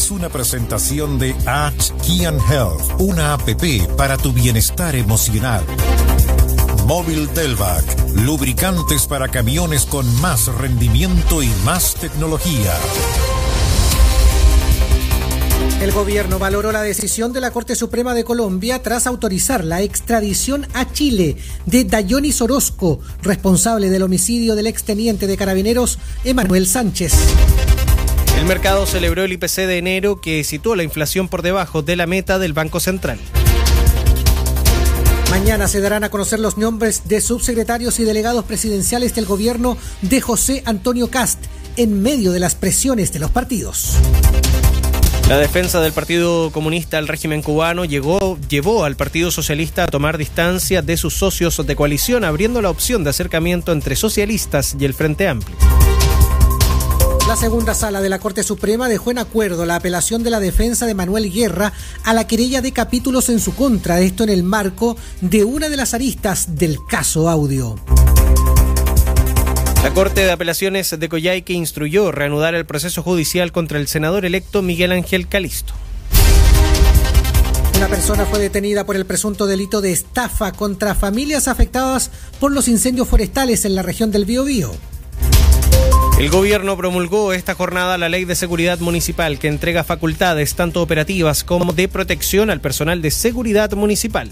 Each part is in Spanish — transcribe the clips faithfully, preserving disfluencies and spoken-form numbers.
es una presentación de H Key and Health, una app para tu bienestar emocional. Móvil Delvac, lubricantes para camiones con más rendimiento y más tecnología. El gobierno valoró la decisión de la Corte Suprema de Colombia tras autorizar la extradición a Chile de Dayonis Orozco, responsable del homicidio del exteniente de Carabineros Emanuel Sánchez. El mercado celebró el I P C de enero, que situó la inflación por debajo de la meta del Banco Central. Mañana se darán a conocer los nombres de subsecretarios y delegados presidenciales del gobierno de José Antonio Kast, en medio de las presiones de los partidos. La defensa del Partido Comunista al régimen cubano llegó, llevó al Partido Socialista a tomar distancia de sus socios de coalición, abriendo la opción de acercamiento entre socialistas y el Frente Amplio. La segunda sala de la Corte Suprema dejó en acuerdo la apelación de la defensa de Manuel Guerra a la querella de capítulos en su contra, esto en el marco de una de las aristas del caso Audio. La Corte de Apelaciones de Coyhaique instruyó reanudar el proceso judicial contra el senador electo Miguel Ángel Calisto. Una persona fue detenida por el presunto delito de estafa contra familias afectadas por los incendios forestales en la región del Biobío. El gobierno promulgó esta jornada la Ley de Seguridad Municipal, que entrega facultades tanto operativas como de protección al personal de seguridad municipal.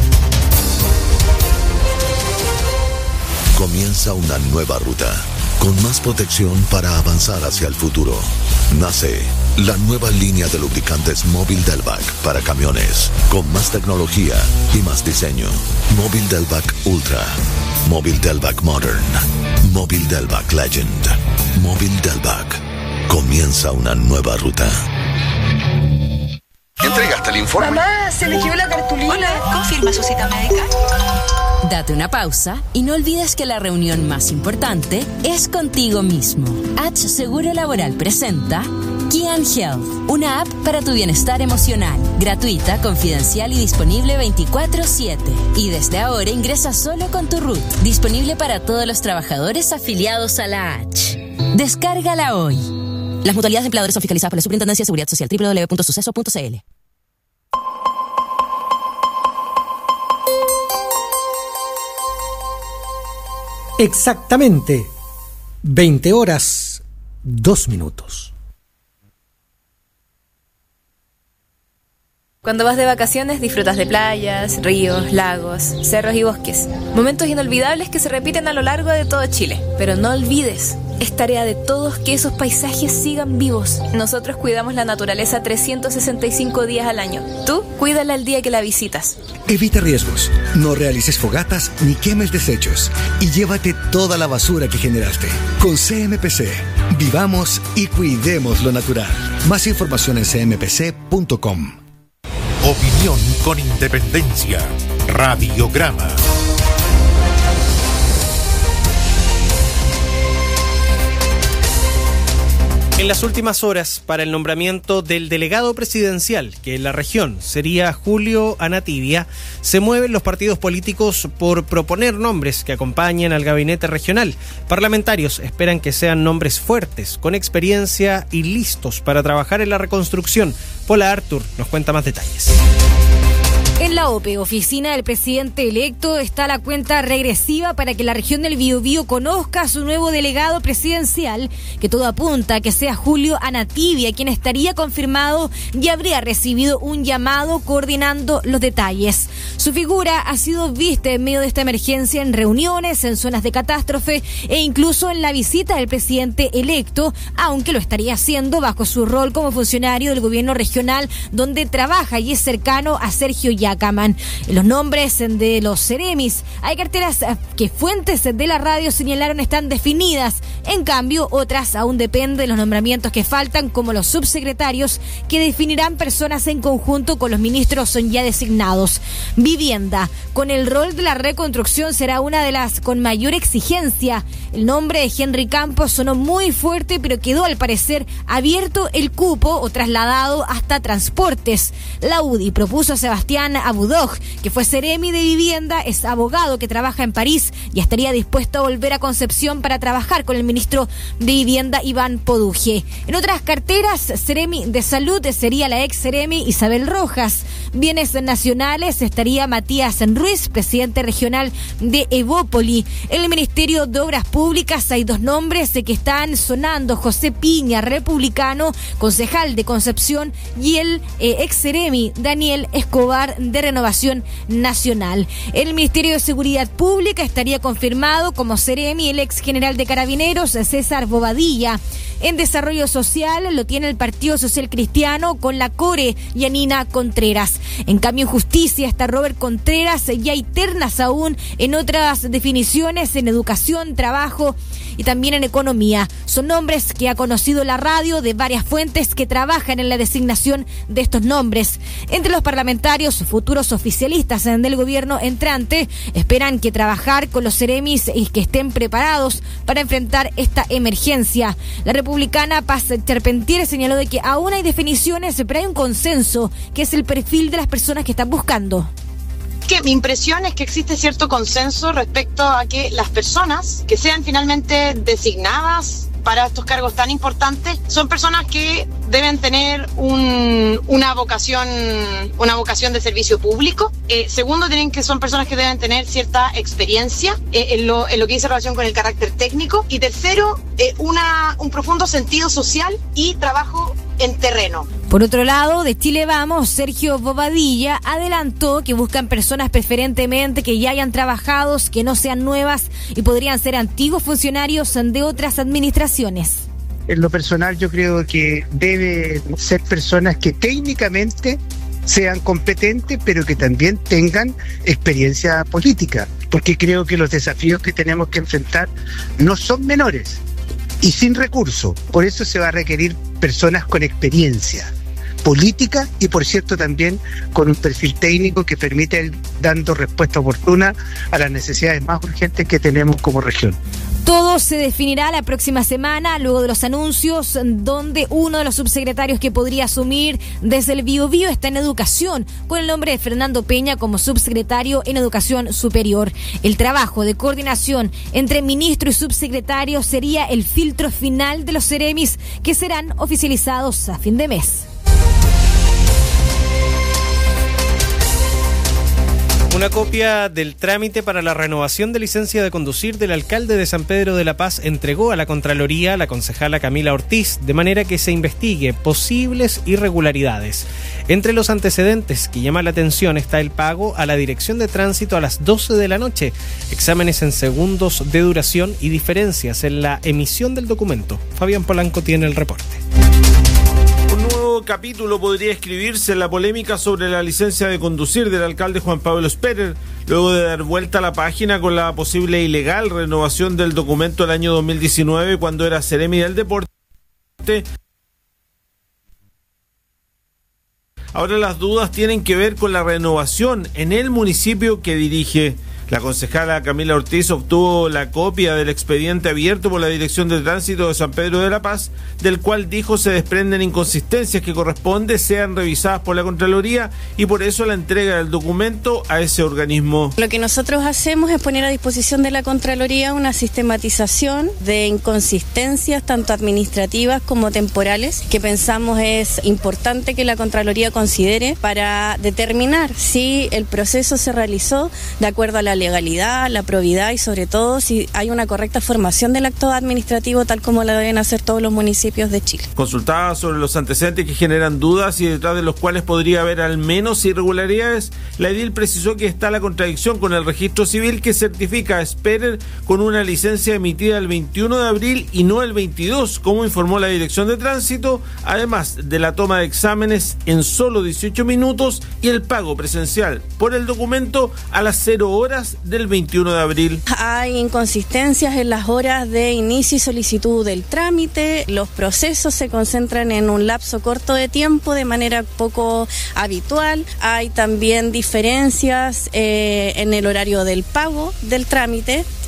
Comienza una nueva ruta, con más protección para avanzar hacia el futuro. Nace la nueva línea de lubricantes Móvil Delvac para camiones, con más tecnología y más diseño. Móvil Delvac Ultra, Móvil Delvac Modern, Móvil Delvac Legend, Móvil Delvac. Comienza una nueva ruta. ¿Entregaste el informe? Mamá, se eligió la cartulina. Hola, ¿confirma su cita médica? Date una pausa y no olvides que la reunión más importante es contigo mismo. H Seguro Laboral presenta Key and Health, una app para tu bienestar emocional, gratuita, confidencial y disponible veinticuatro siete. Y desde ahora ingresa solo con tu R U T, disponible para todos los trabajadores afiliados a la H. Descárgala hoy. Las mutualidades de empleadores son fiscalizadas por la Superintendencia de Seguridad Social, doble u doble u doble u punto suceso punto c l. Exactamente veinte horas, dos minutos. Cuando vas de vacaciones disfrutas de playas, ríos, lagos, cerros y bosques. Momentos inolvidables que se repiten a lo largo de todo Chile. Pero no olvides, es tarea de todos que esos paisajes sigan vivos. Nosotros cuidamos la naturaleza trescientos sesenta y cinco días al año. Tú, cuídala el día que la visitas. Evita riesgos, no realices fogatas ni quemes desechos y llévate toda la basura que generaste. Con C M P C, vivamos y cuidemos lo natural. Más información en c m p c punto com. Opinión con independencia. Radiograma. En las últimas horas, para el nombramiento del delegado presidencial, que en la región sería Julio Anativia, se mueven los partidos políticos por proponer nombres que acompañen al gabinete regional. Parlamentarios esperan que sean nombres fuertes, con experiencia y listos para trabajar en la reconstrucción. Paula Artur nos cuenta más detalles. En la O P E, oficina del presidente electo, está la cuenta regresiva para que la región del Biobío conozca a su nuevo delegado presidencial, que todo apunta a que sea Julio Anativia, quien estaría confirmado y habría recibido un llamado coordinando los detalles. Su figura ha sido vista en medio de esta emergencia en reuniones, en zonas de catástrofe e incluso en la visita del presidente electo, aunque lo estaría haciendo bajo su rol como funcionario del gobierno regional, donde trabaja y es cercano a Sergio Yacaman. Los nombres de los seremis, hay carteras que fuentes de la radio señalaron están definidas. En cambio, otras aún dependen de los nombramientos que faltan, como los subsecretarios, que definirán personas en conjunto con los ministros son ya designados. Vivienda, con el rol de la reconstrucción, será una de las con mayor exigencia. El nombre de Henry Campos sonó muy fuerte, pero quedó al parecer abierto el cupo o trasladado hasta transportes. La U D I propuso a Sebastián Abudoj, que fue seremi de vivienda, es abogado que trabaja en París y estaría dispuesto a volver a Concepción para trabajar con el ministro de Vivienda Iván Poduje. En otras carteras, seremi de Salud sería la ex seremi Isabel Rojas. Bienes nacionales estaría Matías Ruiz, presidente regional de Evópoli. En el Ministerio de Obras Públicas hay dos nombres que están sonando: José Piña, republicano, concejal de Concepción, y el eh, ex seremi Daniel Escobar, de Renovación Nacional. En el Ministerio de Seguridad Pública estaría confirmado como seremi el ex general de Carabineros, César Bobadilla. En Desarrollo Social lo tiene el Partido Social Cristiano con la Core Yanina Contreras. En cambio, en Justicia está Robert Contreras y hay ternas aún en otras definiciones, en Educación, Trabajo y también en Economía. Son nombres que ha conocido la radio de varias fuentes que trabajan en la designación de estos nombres. Entre los parlamentarios futuros oficialistas del gobierno entrante esperan que trabajar con los seremis y que estén preparados para enfrentar esta emergencia. La republicana Paz Charpentier señaló de que aún hay definiciones, pero hay un consenso, que es el perfil de las personas que están buscando. Que mi impresión es que existe cierto consenso respecto a que las personas que sean finalmente designadas para estos cargos tan importantes son personas que deben tener un, una vocación una vocación de servicio público. Eh, segundo, tienen que son personas que deben tener cierta experiencia eh, en, lo, en lo que dice relación con el carácter técnico. Y tercero, eh, una, un profundo sentido social y trabajo en terreno. Por otro lado, de Chile Vamos, Sergio Bobadilla adelantó que buscan personas preferentemente que ya hayan trabajado, que no sean nuevas y podrían ser antiguos funcionarios de otras administraciones. En lo personal, yo creo que deben ser personas que técnicamente sean competentes, pero que también tengan experiencia política, porque creo que los desafíos que tenemos que enfrentar no son menores y sin recursos. Por eso se va a requerir personas con experiencia política y, por cierto, también con un perfil técnico que permite ir dando respuesta oportuna a las necesidades más urgentes que tenemos como región. Todo se definirá la próxima semana, luego de los anuncios, donde uno de los subsecretarios que podría asumir desde el Biobío está en Educación, con el nombre de Fernando Peña como subsecretario en Educación Superior. El trabajo de coordinación entre ministro y subsecretario sería el filtro final de los seremis, que serán oficializados a fin de mes. Una copia del trámite para la renovación de licencia de conducir del alcalde de San Pedro de la Paz entregó a la Contraloría la concejala Camila Ortiz, de manera que se investigue posibles irregularidades. Entre los antecedentes que llama la atención está el pago a la Dirección de Tránsito a las doce de la noche, exámenes en segundos de duración y diferencias en la emisión del documento. Fabián Polanco tiene el reporte. Un nuevo capítulo podría escribirse en la polémica sobre la licencia de conducir del alcalde Juan Pablo Sperer, luego de dar vuelta a la página con la posible ilegal renovación del documento del año dos mil diecinueve, cuando era seremi del deporte. Ahora las dudas tienen que ver con la renovación en el municipio que dirige. La concejala Camila Ortiz obtuvo la copia del expediente abierto por la Dirección de Tránsito de San Pedro de la Paz, del cual dijo se desprenden inconsistencias que corresponde sean revisadas por la Contraloría, y por eso la entrega del documento a ese organismo. Lo que nosotros hacemos es poner a disposición de la Contraloría una sistematización de inconsistencias tanto administrativas como temporales, que pensamos es importante que la Contraloría considere para determinar si el proceso se realizó de acuerdo a la legalidad, la probidad y sobre todo si hay una correcta formación del acto administrativo tal como la deben hacer todos los municipios de Chile. Consultada sobre los antecedentes que generan dudas y detrás de los cuales podría haber al menos irregularidades, la edil precisó que está la contradicción con el registro civil que certifica a Sperer con una licencia emitida el veintiuno de abril y no el veintidós, como informó la Dirección de Tránsito, además de la toma de exámenes en solo dieciocho minutos y el pago presencial por el documento a las cero horas del veintiuno de abril. Hay inconsistencias en las horas de inicio y solicitud del trámite. Los procesos se concentran en un lapso corto de tiempo de manera poco habitual. Hay también diferencias eh, en el horario del pago del trámite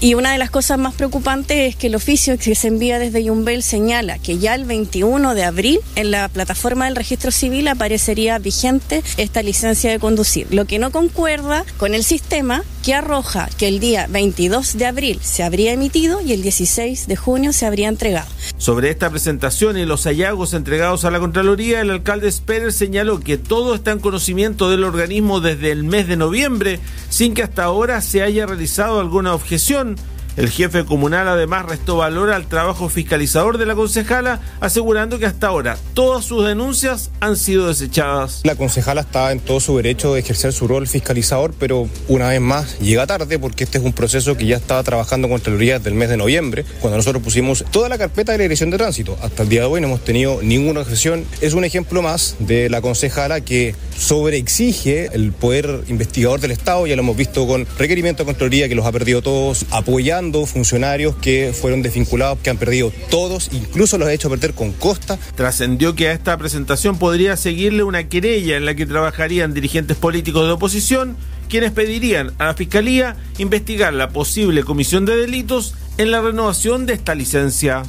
Y una de las cosas más preocupantes es que el oficio que se envía desde Yumbel señala que ya el veintiuno de abril en la plataforma del registro civil aparecería vigente esta licencia de conducir, lo que no concuerda con el sistema que arroja que el día veintidós de abril se habría emitido y el dieciséis de junio se habría entregado. Sobre esta presentación y los hallazgos entregados a la Contraloría, el alcalde Sperer señaló que todo está en conocimiento del organismo desde el mes de noviembre, sin que hasta ahora se haya realizado alguna objeción. El jefe comunal además restó valor al trabajo fiscalizador de la concejala, asegurando que hasta ahora todas sus denuncias han sido desechadas. La concejala está en todo su derecho de ejercer su rol fiscalizador, pero una vez más llega tarde porque este es un proceso que ya estaba trabajando con Contraloría desde el mes de noviembre, cuando nosotros pusimos toda la carpeta de la Dirección de Tránsito. Hasta el día de hoy no hemos tenido ninguna objeción. Es un ejemplo más de la concejala que sobreexige el poder investigador del Estado. Ya lo hemos visto con requerimientos de Contraloría que los ha perdido todos, apoyando funcionarios que fueron desvinculados, que han perdido todos, incluso los ha hecho perder con costa. Trascendió que a esta presentación podría seguirle una querella en la que trabajarían dirigentes políticos de oposición, quienes pedirían a la Fiscalía investigar la posible comisión de delitos en la renovación de esta licencia.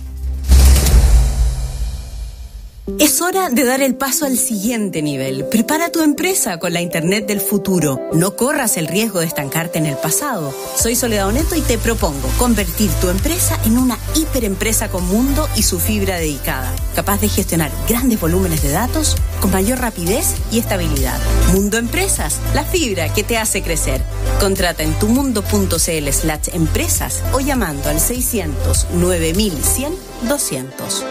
Es hora de dar el paso al siguiente nivel. Prepara tu empresa con la Internet del futuro. No corras el riesgo de estancarte en el pasado. Soy Soledad Oneto y te propongo convertir tu empresa en una hiperempresa con Mundo y su fibra dedicada, capaz de gestionar grandes volúmenes de datos con mayor rapidez y estabilidad. Mundo Empresas, la fibra que te hace crecer. Contrata en tumundo.cl slash empresas o llamando al seiscientos nueve mil cien doscientos.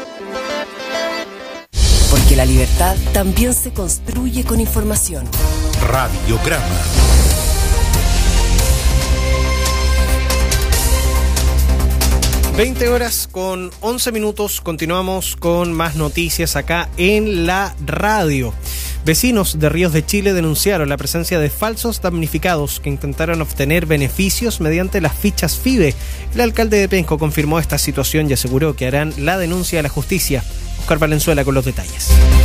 Porque la libertad también se construye con información. Radiograma. veinte horas con once minutos. Continuamos con más noticias acá en la radio. Vecinos de Ríos de Chile denunciaron la presencia de falsos damnificados que intentaron obtener beneficios mediante las fichas FIBE. El alcalde de Penco confirmó esta situación y aseguró que harán la denuncia a la justicia. Oscar Valenzuela con los detalles.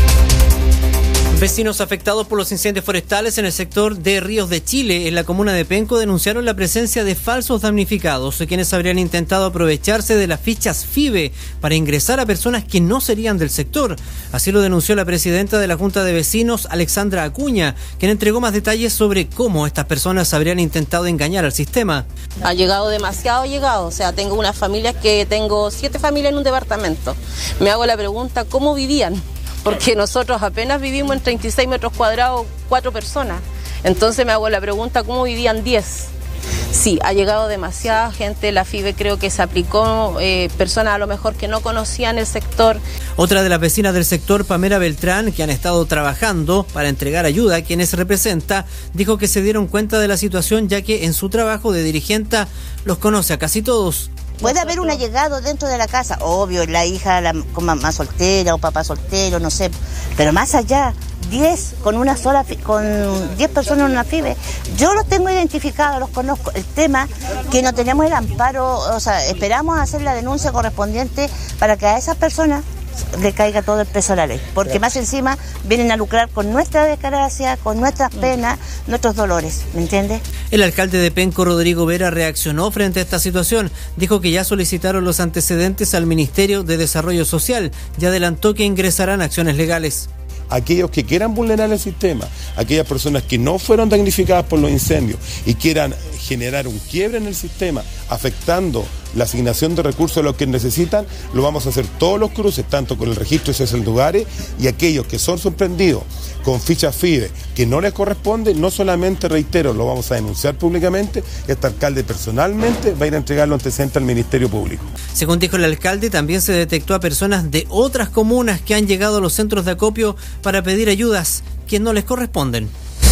Vecinos afectados por los incendios forestales en el sector de Ríos de Chile, en la comuna de Penco, denunciaron la presencia de falsos damnificados, quienes habrían intentado aprovecharse de las fichas FIBE para ingresar a personas que no serían del sector. Así lo denunció la presidenta de la Junta de Vecinos, Alexandra Acuña, quien entregó más detalles sobre cómo estas personas habrían intentado engañar al sistema. Ha llegado demasiado llegado, o sea, tengo unas familias que tengo siete familias en un departamento. Me hago la pregunta, ¿cómo vivían? Porque nosotros apenas vivimos en treinta y seis metros cuadrados, cuatro personas. Entonces me hago la pregunta, ¿cómo vivían diez? Sí, ha llegado demasiada gente, la FIBE creo que se aplicó, eh, personas a lo mejor que no conocían el sector. Otra de las vecinas del sector, Pamela Beltrán, que han estado trabajando para entregar ayuda a quienes representa, dijo que se dieron cuenta de la situación ya que en su trabajo de dirigente los conoce a casi todos. Puede haber un allegado dentro de la casa, obvio, la hija la, con mamá soltera o papá soltero, no sé, pero más allá, diez con una sola, con diez personas en una FIBE, yo los tengo identificados, los conozco. El tema que no tenemos el amparo, o sea, esperamos hacer la denuncia correspondiente para que a esas personas le caiga todo el peso de la ley, porque más encima vienen a lucrar con nuestra desgracia, con nuestras penas, nuestros dolores, ¿me entiendes? El alcalde de Penco, Rodrigo Vera, reaccionó frente a esta situación. Dijo que ya solicitaron los antecedentes al Ministerio de Desarrollo Social y adelantó que ingresarán acciones legales. Aquellos que quieran vulnerar el sistema, aquellas personas que no fueron damnificadas por los incendios y quieran generar un quiebre en el sistema, afectando la asignación de recursos a los que necesitan, lo vamos a hacer todos los cruces, tanto con el registro de cese de lugares, y aquellos que son sorprendidos con fichas FIBE que no les corresponde, no solamente, reitero, lo vamos a denunciar públicamente, este alcalde personalmente va a ir a entregar los antecedentes al Ministerio Público. Según dijo el alcalde, también se detectó a personas de otras comunas que han llegado a los centros de acopio para pedir ayudas que no les corresponden.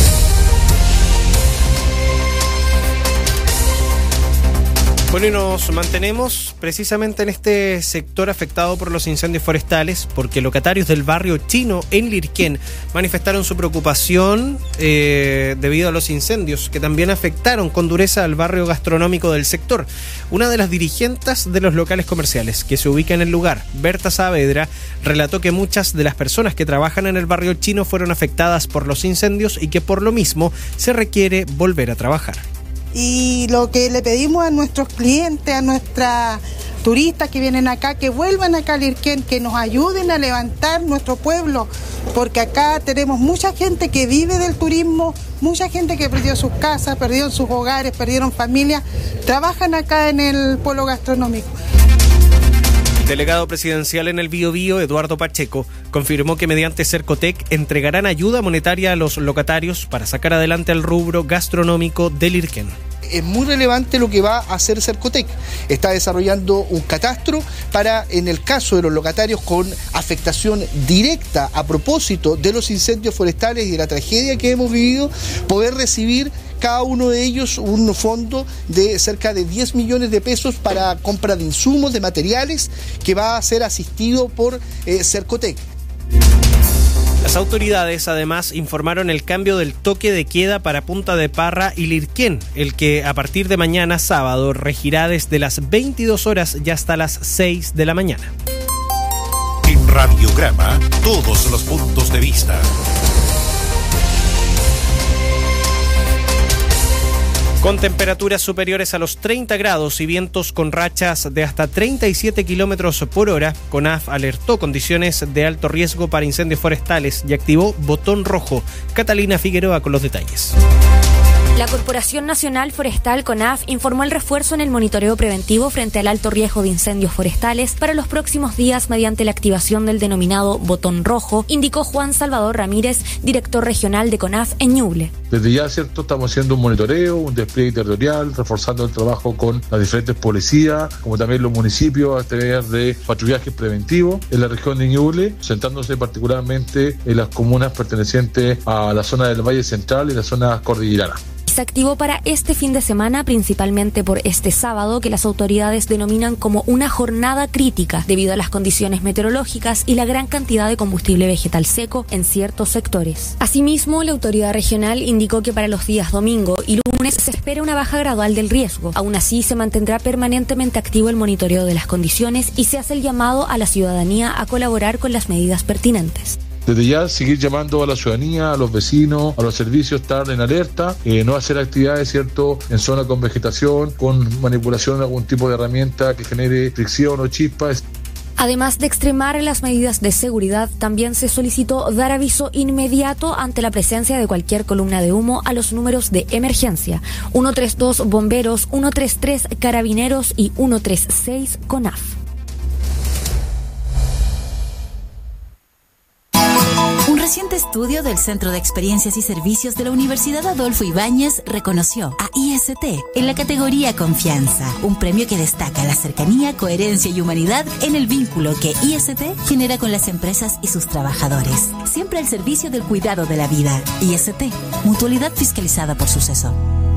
Bueno, y nos mantenemos precisamente en este sector afectado por los incendios forestales, porque locatarios del barrio chino en Lirquén manifestaron su preocupación eh, debido a los incendios que también afectaron con dureza al barrio gastronómico del sector. Una de las dirigentes de los locales comerciales que se ubica en el lugar, Berta Saavedra, relató que muchas de las personas que trabajan en el barrio chino fueron afectadas por los incendios y que por lo mismo se requiere volver a trabajar. y lo que le pedimos a nuestros clientes, a nuestras turistas que vienen acá, que vuelvan acá a Lirquén, que nos ayuden a levantar nuestro pueblo, porque acá tenemos mucha gente que vive del turismo, mucha gente que perdió sus casas, perdieron sus hogares, perdieron familias, trabajan acá en el polo gastronómico. Delegado presidencial en el Biobío, Eduardo Pacheco, confirmó que mediante Cercotec entregarán ayuda monetaria a los locatarios para sacar adelante el rubro gastronómico de Lirquén. Es muy relevante lo que va a hacer Cercotec. Está desarrollando un catastro para, en el caso de los locatarios con afectación directa a propósito de los incendios forestales y de la tragedia que hemos vivido, poder recibir cada uno de ellos un fondo de cerca de diez millones de pesos para compra de insumos, de materiales, que va a ser asistido por eh, Cercotec. Las autoridades además informaron el cambio del toque de queda para Punta de Parra y Lirquén, el que a partir de mañana sábado regirá desde las veintidós horas y hasta las seis de la mañana. En Radiograma, todos los puntos de vista. Con temperaturas superiores a los treinta grados y vientos con rachas de hasta treinta y siete kilómetros por hora, CONAF alertó condiciones de alto riesgo para incendios forestales y activó botón rojo. Catalina Figueroa con los detalles. La Corporación Nacional Forestal CONAF informó el refuerzo en el monitoreo preventivo frente al alto riesgo de incendios forestales para los próximos días mediante la activación del denominado botón rojo, indicó Juan Salvador Ramírez, director regional de CONAF en Ñuble. Desde ya, cierto, estamos haciendo un monitoreo, un despliegue territorial, reforzando el trabajo con las diferentes policías, como también los municipios a través de patrullajes preventivos en la región de Ñuble, centrándose particularmente en las comunas pertenecientes a la zona del Valle Central y la zona cordillerana. Se activó para este fin de semana, principalmente por este sábado, que las autoridades denominan como una jornada crítica debido a las condiciones meteorológicas y la gran cantidad de combustible vegetal seco en ciertos sectores. Asimismo, la autoridad regional indicó que para los días domingo y lunes se espera una baja gradual del riesgo. Aún así, se mantendrá permanentemente activo el monitoreo de las condiciones y se hace el llamado a la ciudadanía a colaborar con las medidas pertinentes. Desde ya seguir llamando a la ciudadanía, a los vecinos, a los servicios, estar en alerta, eh, no hacer actividades, ¿cierto?, en zona con vegetación, con manipulación de algún tipo de herramienta que genere fricción o chispas. Además de extremar las medidas de seguridad, también se solicitó dar aviso inmediato ante la presencia de cualquier columna de humo a los números de emergencia: uno tres dos Bomberos, uno tres tres Carabineros y uno tres seis CONAF. Un reciente estudio del Centro de Experiencias y Servicios de la Universidad Adolfo Ibáñez reconoció a I S T en la categoría Confianza, un premio que destaca la cercanía, coherencia y humanidad en el vínculo que I S T genera con las empresas y sus trabajadores, siempre al servicio del cuidado de la vida. I S T, mutualidad fiscalizada por Suceso.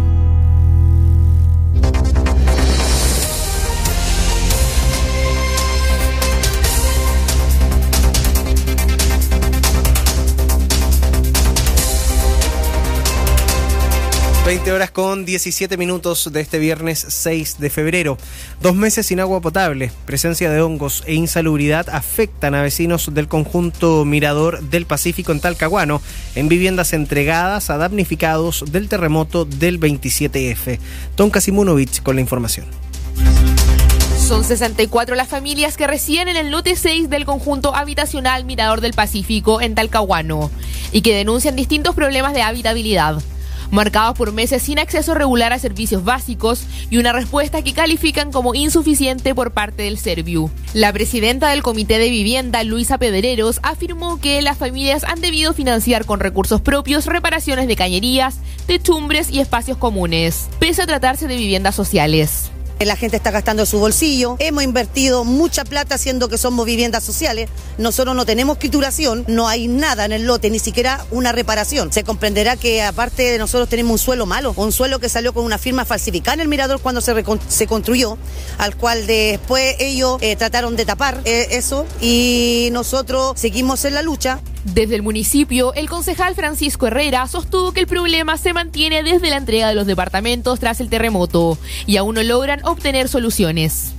veinte horas con diecisiete minutos de este viernes seis de febrero. Dos meses sin agua potable, presencia de hongos e insalubridad afectan a vecinos del conjunto Mirador del Pacífico en Talcahuano, en viviendas entregadas a damnificados del terremoto del veintisiete efe. Tonka Simunovic con la información. Son sesenta y cuatro las familias que residen en el lote seis del conjunto habitacional Mirador del Pacífico en Talcahuano y que denuncian distintos problemas de habitabilidad, marcados por meses sin acceso regular a servicios básicos y una respuesta que califican como insuficiente por parte del Serviu. La presidenta del Comité de Vivienda, Luisa Pedreros, afirmó que las familias han debido financiar con recursos propios reparaciones de cañerías, techumbres y espacios comunes, pese a tratarse de viviendas sociales. La gente está gastando su bolsillo, hemos invertido mucha plata siendo que somos viviendas sociales, nosotros no tenemos escrituración, no hay nada en el lote, ni siquiera una reparación. Se comprenderá que aparte de nosotros tenemos un suelo malo, un suelo que salió con una firma falsificada en el Mirador cuando se, se construyó, al cual después ellos eh, trataron de tapar eh, eso y nosotros seguimos en la lucha. Desde el municipio, el concejal Francisco Herrera sostuvo que el problema se mantiene desde la entrega de los departamentos tras el terremoto y aún no logran obtener soluciones.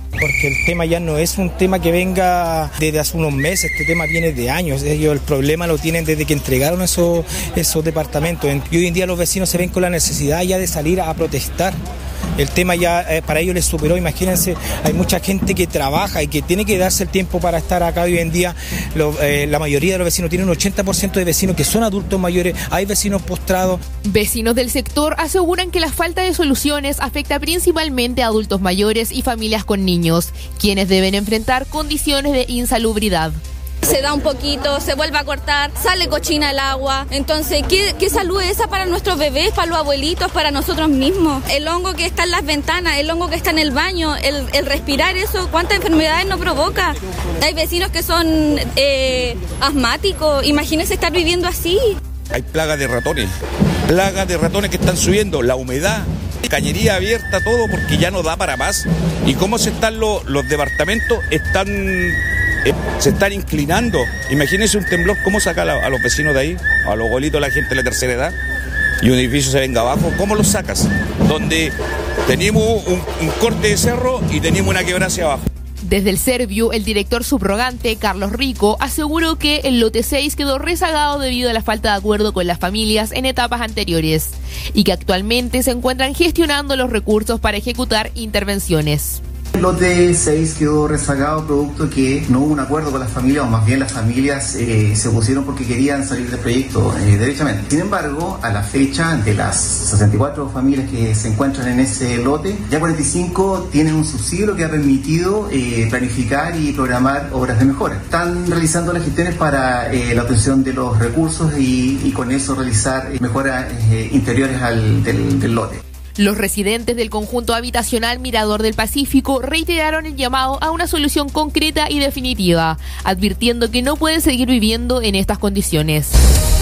Porque el tema ya no es un tema que venga desde hace unos meses, este tema viene de años. Ellos el problema lo tienen desde que entregaron esos, esos departamentos. Y hoy en día los vecinos se ven con la necesidad ya de salir a protestar. El tema ya eh, para ellos les superó, imagínense, hay mucha gente que trabaja y que tiene que darse el tiempo para estar acá. Hoy en día lo, eh, la mayoría de los vecinos tienen un ochenta por ciento de vecinos que son adultos mayores, hay vecinos postrados. Vecinos del sector aseguran que la falta de soluciones afecta principalmente a adultos mayores y familias con niños, quienes deben enfrentar condiciones de insalubridad. Se da un poquito, se vuelve a cortar, sale cochina el agua. Entonces, ¿qué, qué salud es esa para nuestros bebés, para los abuelitos, para nosotros mismos? El hongo que está en las ventanas, el hongo que está en el baño, el, el respirar eso, ¿cuántas enfermedades nos provoca? Hay vecinos que son eh, asmáticos, imagínense estar viviendo así. Hay plagas de ratones, plagas de ratones que están subiendo, la humedad, cañería abierta, todo porque ya no da para más. ¿Y cómo se están los, los departamentos? Están... Eh, se están inclinando. Imagínense un temblor, ¿cómo saca a, a los vecinos de ahí? A los abuelitos, la gente de la tercera edad, y un edificio se venga abajo, ¿cómo los sacas? Donde tenemos un, un corte de cerro y tenemos una quebrada hacia abajo. Desde el Serviu, el director subrogante, Carlos Rico, aseguró que el lote seis quedó rezagado debido a la falta de acuerdo con las familias en etapas anteriores y que actualmente se encuentran gestionando los recursos para ejecutar intervenciones. El lote seis quedó rezagado producto que no hubo un acuerdo con las familias, o más bien las familias eh, se opusieron porque querían salir del proyecto eh, derechamente. Sin embargo, a la fecha de las sesenta y cuatro familias que se encuentran en ese lote, ya cuarenta y cinco tienen un subsidio que ha permitido eh, planificar y programar obras de mejora. Están realizando las gestiones para eh, la obtención de los recursos y, y con eso realizar eh, mejoras eh, interiores al, del, del lote. Los residentes del conjunto habitacional Mirador del Pacífico reiteraron el llamado a una solución concreta y definitiva, advirtiendo que no pueden seguir viviendo en estas condiciones.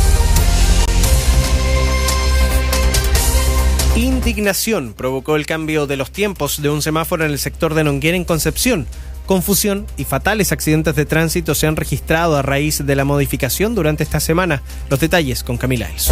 Indignación provocó el cambio de los tiempos de un semáforo en el sector de Nonguera en Concepción. Confusión y fatales accidentes de tránsito se han registrado a raíz de la modificación durante esta semana. Los detalles con Camila Elso.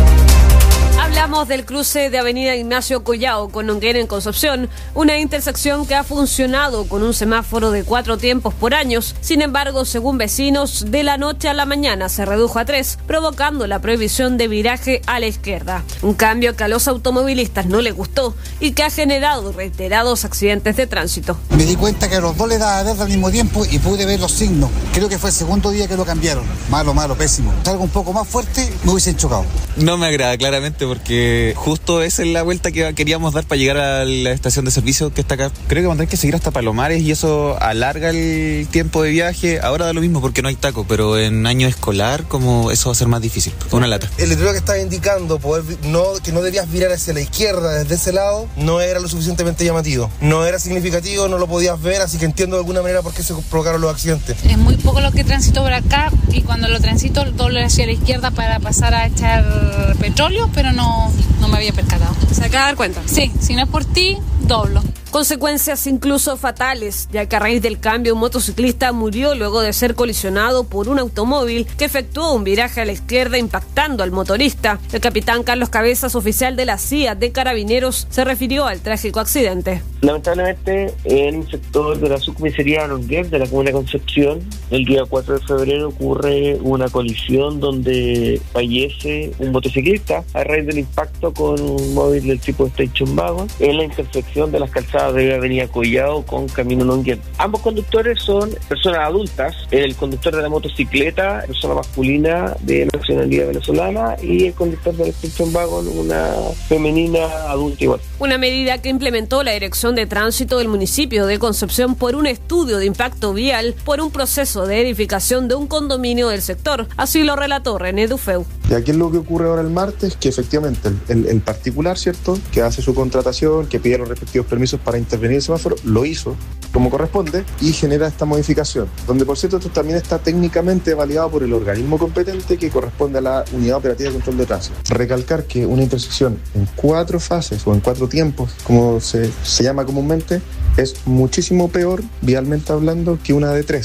Hablamos del cruce de Avenida Ignacio Collao con Nonguera en Concepción, una intersección que ha funcionado con un semáforo de cuatro tiempos por años. Sin embargo, según vecinos, de la noche a la mañana se redujo a tres, provocando la prohibición de viraje a la izquierda. Un cambio que a los automovilistas no les gustó y que ha generado reiterados accidentes de tránsito. Me di cuenta que a los dos les daba verde al mismo tiempo y pude ver los signos. Creo que fue el segundo día que lo cambiaron. Malo, malo, pésimo. Algo un poco más fuerte, me hubiesen chocado. No me agrada claramente porque justo esa es la vuelta que queríamos dar para llegar a la estación de servicio que está acá. Creo que van a tener que seguir hasta Palomares y eso alarga el tiempo de viaje. Ahora da lo mismo porque no hay taco, pero en año escolar como eso va a ser más difícil. Una lata. El letrero que estaba indicando poder, no, que no debías virar hacia la izquierda desde ese lado no era lo suficientemente llamativo. No era significativo, no lo podías ver, así que entiendo de alguna manera por qué se provocaron los accidentes. Es muy poco lo que transito por acá y cuando lo transito doble hacia la izquierda para pasar a echar petróleo, pero no, no me había percatado. ¿Se acaba de dar cuenta? Sí, si no es por ti, doblo. Consecuencias incluso fatales, ya que a raíz del cambio un motociclista murió luego de ser colisionado por un automóvil que efectuó un viraje a la izquierda impactando al motorista. El capitán Carlos Cabezas, oficial de la C I A de Carabineros, se refirió al trágico accidente. Lamentablemente, en el sector de la subcomisaría Nonguera de la comuna de Concepción, el día cuatro de febrero ocurre una colisión donde fallece un motociclista a raíz del impacto con un móvil del tipo Station Wagon en la intersección de las calzadas de Avenida Collao con Camino Nonguera. Ambos conductores son personas adultas, el conductor de la motocicleta, persona masculina de nacionalidad venezolana, y el conductor del Station Wagon, una femenina adulta igual. Una medida que implementó la Dirección de Tránsito del municipio de Concepción por un estudio de impacto vial por un proceso de edificación de un condominio del sector. Así lo relató René Dufeu. Y aquí es lo que ocurre ahora el martes, que efectivamente el, el, el particular, ¿cierto?, que hace su contratación, que pide los respectivos permisos para intervenir el semáforo, lo hizo como corresponde y genera esta modificación, donde por cierto esto también está técnicamente validado por el organismo competente que corresponde a la Unidad Operativa de Control de Tránsito. Recalcar que una intersección en cuatro fases o en cuatro tiempos, como se, se llama comúnmente, es muchísimo peor, vialmente hablando, que una de tres.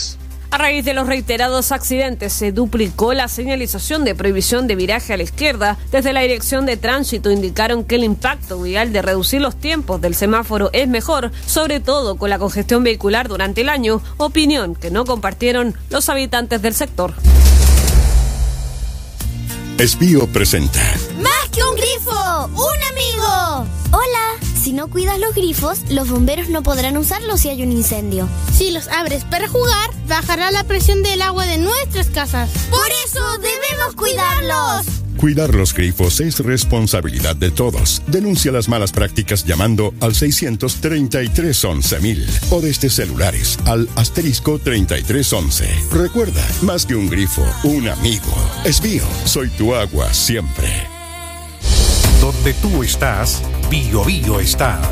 A raíz de los reiterados accidentes, se duplicó la señalización de prohibición de viraje a la izquierda. Desde la Dirección de Tránsito indicaron que el impacto vial de reducir los tiempos del semáforo es mejor, sobre todo con la congestión vehicular durante el año, opinión que no compartieron los habitantes del sector. Esbío presenta ¡Más que un grifo! ¡Un amigo! Hola, si no cuidas los grifos, los bomberos no podrán usarlos si hay un incendio. Si los abres para jugar, bajará la presión del agua de nuestras casas. ¡Por eso debemos cuidarlos! Cuidar los grifos es responsabilidad de todos. Denuncia las malas prácticas llamando al seiscientos treinta y tres once mil o desde celulares al asterisco treinta y tres once. Recuerda, más que un grifo, un amigo. Esbío, soy tu agua siempre. Donde tú estás, Bio Bio está.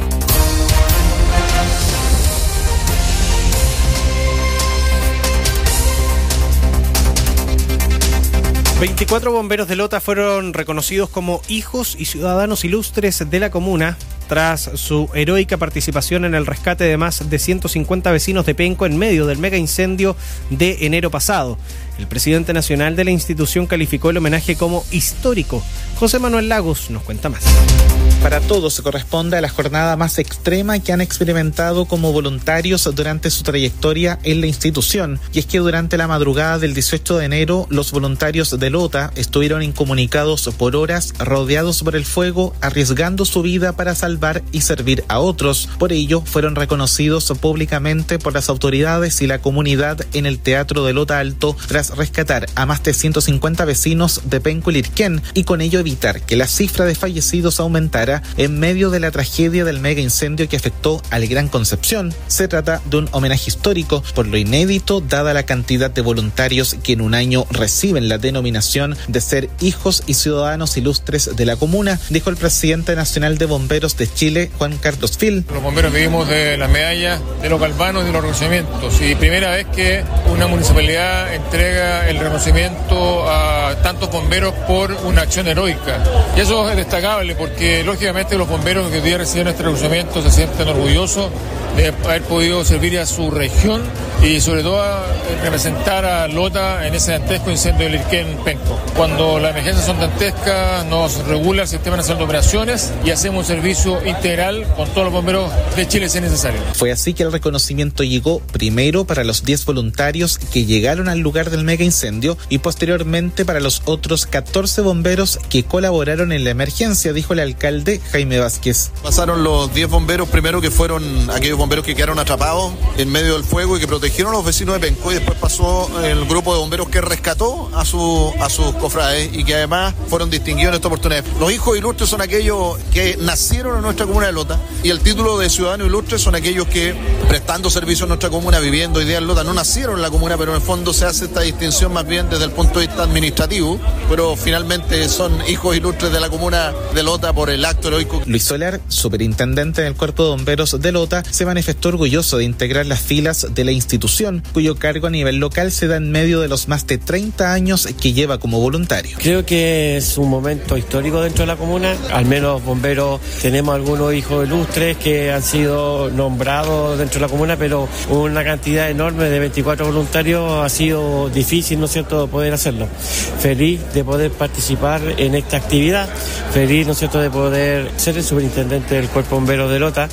veinticuatro bomberos de Lota fueron reconocidos como hijos y ciudadanos ilustres de la comuna tras su heroica participación en el rescate de más de ciento cincuenta vecinos de Penco en medio del mega incendio de enero pasado. El presidente nacional de la institución calificó el homenaje como histórico. José Manuel Lagos nos cuenta más. Para todos se corresponde a la jornada más extrema que han experimentado como voluntarios durante su trayectoria en la institución. Y es que durante la madrugada del dieciocho de enero, los voluntarios de Lota estuvieron incomunicados por horas, rodeados por el fuego, arriesgando su vida para salvar y servir a otros. Por ello, fueron reconocidos públicamente por las autoridades y la comunidad en el Teatro de Lota Alto tras rescatar a más de ciento cincuenta vecinos de Penco y Lirquén y con ello evitar que la cifra de fallecidos aumentara en medio de la tragedia del mega incendio que afectó al Gran Concepción. Se trata de un homenaje histórico por lo inédito dada la cantidad de voluntarios que en un año reciben la denominación de ser hijos y ciudadanos ilustres de la comuna, dijo el presidente nacional de bomberos de Chile, Juan Carlos Fil. Los bomberos vivimos de las medallas, de los galvanos y de los reconocimientos, y primera vez que una municipalidad entrega el reconocimiento a tantos bomberos por una acción heroica. Y eso es destacable porque lógicamente los bomberos que hoy día reciben este reconocimiento se sienten orgullosos de haber podido servir a su región y sobre todo a representar a Lota en ese dantesco incendio de Lirquén Penco. Cuando las emergencias son dantescas, nos regula el Sistema Nacional de Operaciones y hacemos un servicio integral con todos los bomberos de Chile si es necesario. Fue así que el reconocimiento llegó primero para los diez voluntarios que llegaron al lugar del mega incendio y posteriormente para los otros catorce bomberos que colaboraron en la emergencia, dijo el alcalde Jaime Vázquez. Pasaron los diez bomberos primero, que fueron aquellos bomberos que quedaron atrapados en medio del fuego y que protegieron a los vecinos de Penco, y después pasó el grupo de bomberos que rescató a, su, a sus cofrades y que además fueron distinguidos en esta oportunidad. Los hijos ilustres son aquellos que nacieron en nuestra comuna de Lota y el título de ciudadano ilustre son aquellos que, prestando servicio en nuestra comuna, viviendo hoy día en Lota, no nacieron en la comuna, pero en el fondo se hace esta distinción más bien desde el punto de vista administrativo, pero finalmente son hijos ilustres de la comuna de Lota por el acto heroico. Luis Solar, superintendente del Cuerpo de Bomberos de Lota, se manifestó orgulloso de integrar las filas de la institución, cuyo cargo a nivel local se da en medio de los más de treinta años que lleva como voluntario. Creo que es un momento histórico dentro de la comuna. Al menos bomberos tenemos algunos hijos ilustres que han sido nombrados dentro de la comuna, pero una cantidad enorme de veinticuatro voluntarios ha sido difícil, ¿no es cierto?, poder hacerlo. Feliz de poder participar en esta actividad, feliz, ¿no es cierto?, de poder ser el superintendente del Cuerpo Bombero de Lota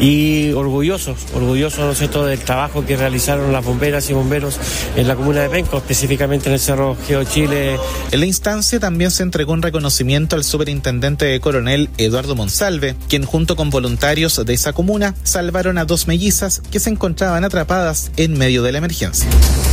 y orgullosos, orgullosos, ¿no es cierto?, del trabajo que realizaron las bomberas y bomberos en la comuna de Penco, específicamente en el Cerro Geo Chile. En la instancia también se entregó un reconocimiento al superintendente de Coronel, Eduardo Monsalve, quien junto con voluntarios de esa comuna salvaron a dos mellizas que se encontraban atrapadas en medio de la emergencia.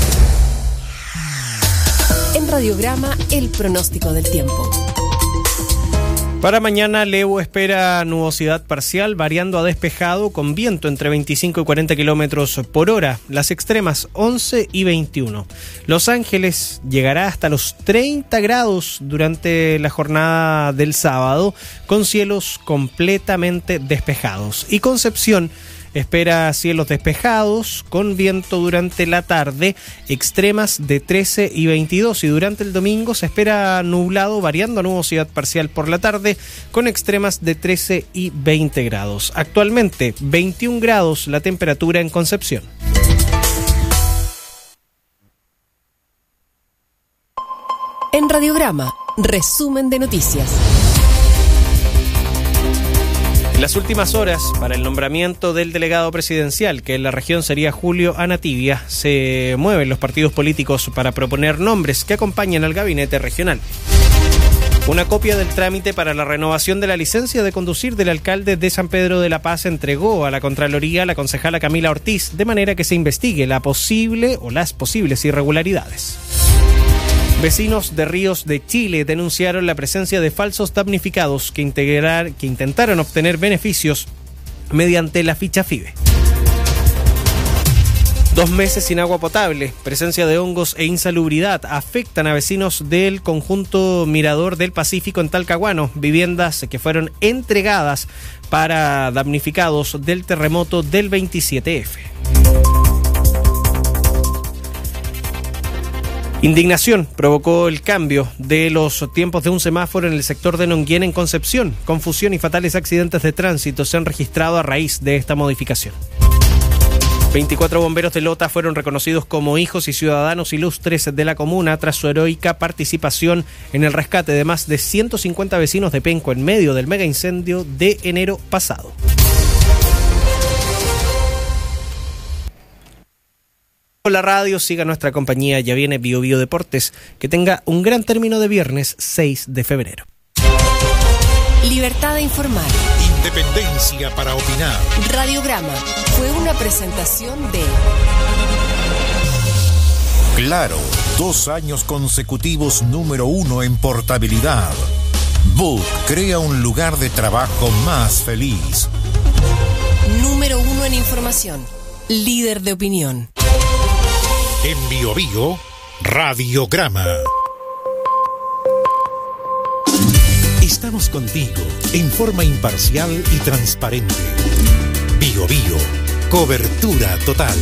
En Radiograma, el pronóstico del tiempo. Para mañana, Leo espera nubosidad parcial, variando a despejado, con viento entre veinticinco y cuarenta kilómetros por hora. Las extremas once y veintiuno. Los Ángeles llegará hasta los treinta grados durante la jornada del sábado, con cielos completamente despejados. Y Concepción espera cielos despejados, con viento durante la tarde, extremas de trece y veintidós. Y durante el domingo se espera nublado, variando a nubosidad parcial por la tarde, con extremas de trece y veinte grados. Actualmente, veintiún grados la temperatura en Concepción. En Radiograma, resumen de noticias. Las últimas horas para el nombramiento del delegado presidencial, que en la región sería Julio Anativia, se mueven los partidos políticos para proponer nombres que acompañen al gabinete regional. Una copia del trámite para la renovación de la licencia de conducir del alcalde de San Pedro de la Paz entregó a la Contraloría la concejala Camila Ortiz, de manera que se investigue la posible o las posibles irregularidades. Vecinos de Ríos de Chile denunciaron la presencia de falsos damnificados que, integrar, que intentaron obtener beneficios mediante la ficha FIBE. Dos meses sin agua potable, presencia de hongos e insalubridad afectan a vecinos del conjunto Mirador del Pacífico en Talcahuano, viviendas que fueron entregadas para damnificados del terremoto del veintisiete efe. Indignación provocó el cambio de los tiempos de un semáforo en el sector de Nonguén en Concepción. Confusión y fatales accidentes de tránsito se han registrado a raíz de esta modificación. veinticuatro bomberos de Lota fueron reconocidos como hijos y ciudadanos ilustres de la comuna tras su heroica participación en el rescate de más de ciento cincuenta vecinos de Penco en medio del mega incendio de enero pasado. La radio, siga nuestra compañía, ya viene Bio Bio Deportes. Que tenga un gran término de viernes seis de febrero. Libertad de informar. Independencia para opinar. Radiograma fue una presentación de Claro, dos años consecutivos número uno en portabilidad. Book crea un lugar de trabajo más feliz. Número uno en información. Líder de opinión. En Bio Bio, Radiograma. Estamos contigo en forma imparcial y transparente. Bio Bio, cobertura total.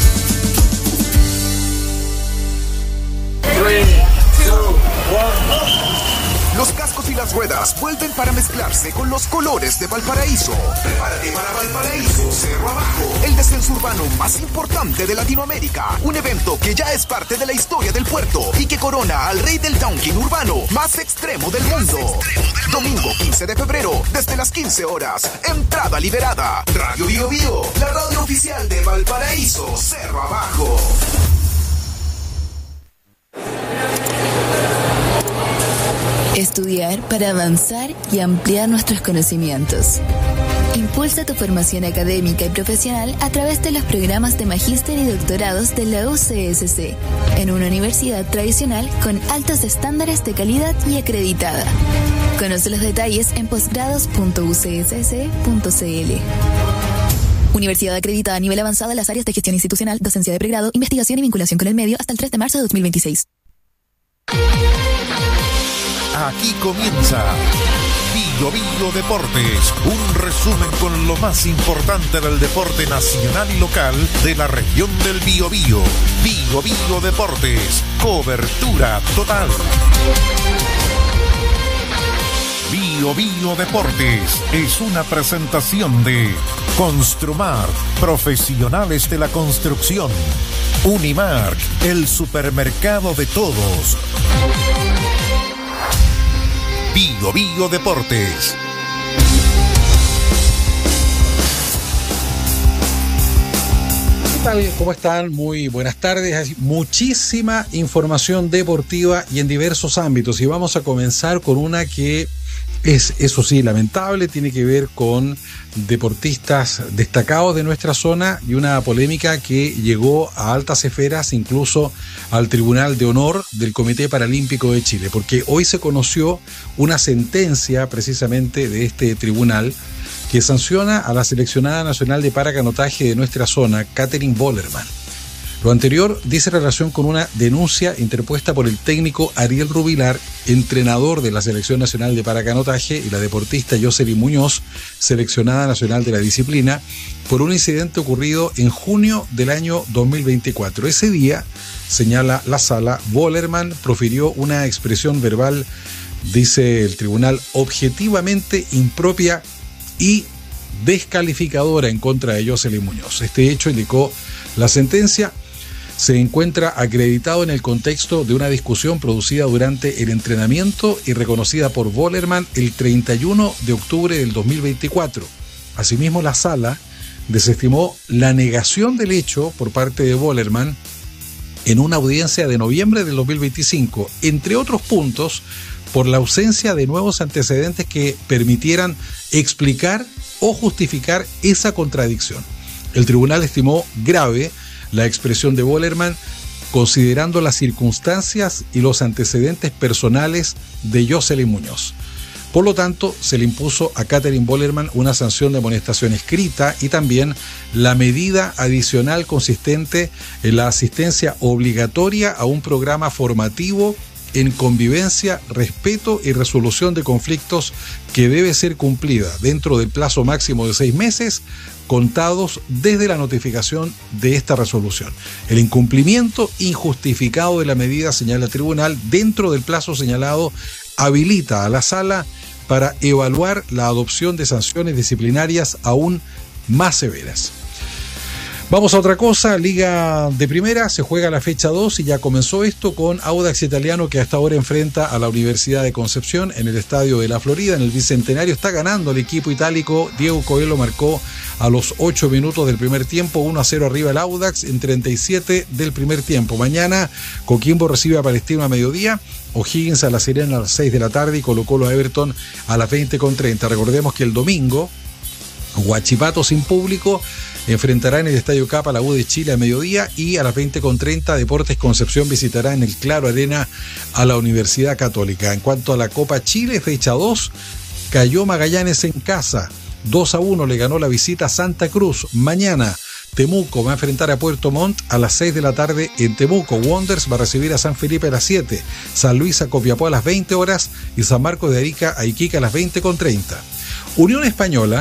Los cascos y las ruedas vuelven para mezclarse con los colores de Valparaíso. Prepárate para Valparaíso, Cerro Abajo, el descenso urbano más importante de Latinoamérica. Un evento que ya es parte de la historia del puerto y que corona al rey del downking urbano más extremo del mundo. Domingo quince de febrero, desde las quince horas. Entrada liberada. Radio Bio Bio, la radio oficial de Valparaíso, Cerro Abajo. Estudiar para avanzar y ampliar nuestros conocimientos. Impulsa tu formación académica y profesional a través de los programas de magíster y doctorados de la U C S C, en una universidad tradicional con altos estándares de calidad y acreditada. Conoce los detalles en posgrados punto u c s c punto c l. Universidad acreditada a nivel avanzado en las áreas de gestión institucional, docencia de pregrado, investigación y vinculación con el medio hasta el tres de marzo de dos mil veintiséis. Aquí comienza Bio Bio Deportes, un resumen con lo más importante del deporte nacional y local de la región del Biobío. Bio Bio Deportes, cobertura total. Bio Bio Deportes es una presentación de Construmar, profesionales de la construcción. Unimark, el supermercado de todos. Bio Bio Deportes. ¿Qué tal? ¿Cómo están? Muy buenas tardes. Hay muchísima información deportiva y en diversos ámbitos. Y vamos a comenzar con una que es, eso sí, lamentable. Tiene que ver con deportistas destacados de nuestra zona y una polémica que llegó a altas esferas, incluso al Tribunal de Honor del Comité Paralímpico de Chile, porque hoy se conoció una sentencia precisamente de este tribunal que sanciona a la seleccionada nacional de paracanotaje de nuestra zona, Katherine Bolerman. Lo anterior dice relación con una denuncia interpuesta por el técnico Ariel Rubilar, entrenador de la Selección Nacional de Paracanotaje, y la deportista Jocelyn Muñoz, seleccionada nacional de la disciplina, por un incidente ocurrido en junio del año dos mil veinticuatro. Ese día, señala la sala, Bolerman profirió una expresión verbal, dice el tribunal, objetivamente impropia y descalificadora en contra de Jocelyn Muñoz. Este hecho, indicó la sentencia, se encuentra acreditado en el contexto de una discusión producida durante el entrenamiento y reconocida por Bollerman el treinta y uno de octubre del dos mil veinticuatro. Asimismo, la sala desestimó la negación del hecho por parte de Bollerman en una audiencia de noviembre del dos mil veinticinco, entre otros puntos, por la ausencia de nuevos antecedentes que permitieran explicar o justificar esa contradicción. El tribunal estimó grave la expresión de Bollerman, considerando las circunstancias y los antecedentes personales de Jocelyn Muñoz. Por lo tanto, se le impuso a Katherine Bollerman una sanción de amonestación escrita y también la medida adicional consistente en la asistencia obligatoria a un programa formativo en convivencia, respeto y resolución de conflictos que debe ser cumplida dentro del plazo máximo de seis meses contados desde la notificación de esta resolución. El incumplimiento injustificado de la medida, señala el tribunal, dentro del plazo señalado, habilita a la sala para evaluar la adopción de sanciones disciplinarias aún más severas. Vamos a otra cosa, Liga de Primera, se juega la fecha dos y ya comenzó esto con Audax Italiano, que hasta ahora enfrenta a la Universidad de Concepción en el Estadio de la Florida, en el Bicentenario. Está ganando el equipo itálico. Diego Coelho marcó a los ocho minutos del primer tiempo, uno a cero arriba el Audax en treinta y siete del primer tiempo. Mañana Coquimbo recibe a Palestino a mediodía, O'Higgins a La Serena a las seis de la tarde y Colo-Colo a Everton a las veinte con treinta. Recordemos que el domingo Huachipato sin público enfrentará en el Estadio Capa la U de Chile a mediodía y a las veinte con treinta Deportes Concepción visitará en el Claro Arena a la Universidad Católica. En cuanto a la Copa Chile, fecha dos, cayó Magallanes en casa, dos a uno le ganó la visita a Santa Cruz. Mañana Temuco va a enfrentar a Puerto Montt a las seis de la tarde en Temuco. Wanderers va a recibir a San Felipe a las siete, San Luis a Copiapó a las veinte horas y San Marcos de Arica a Iquique a las veinte con treinta. Unión Española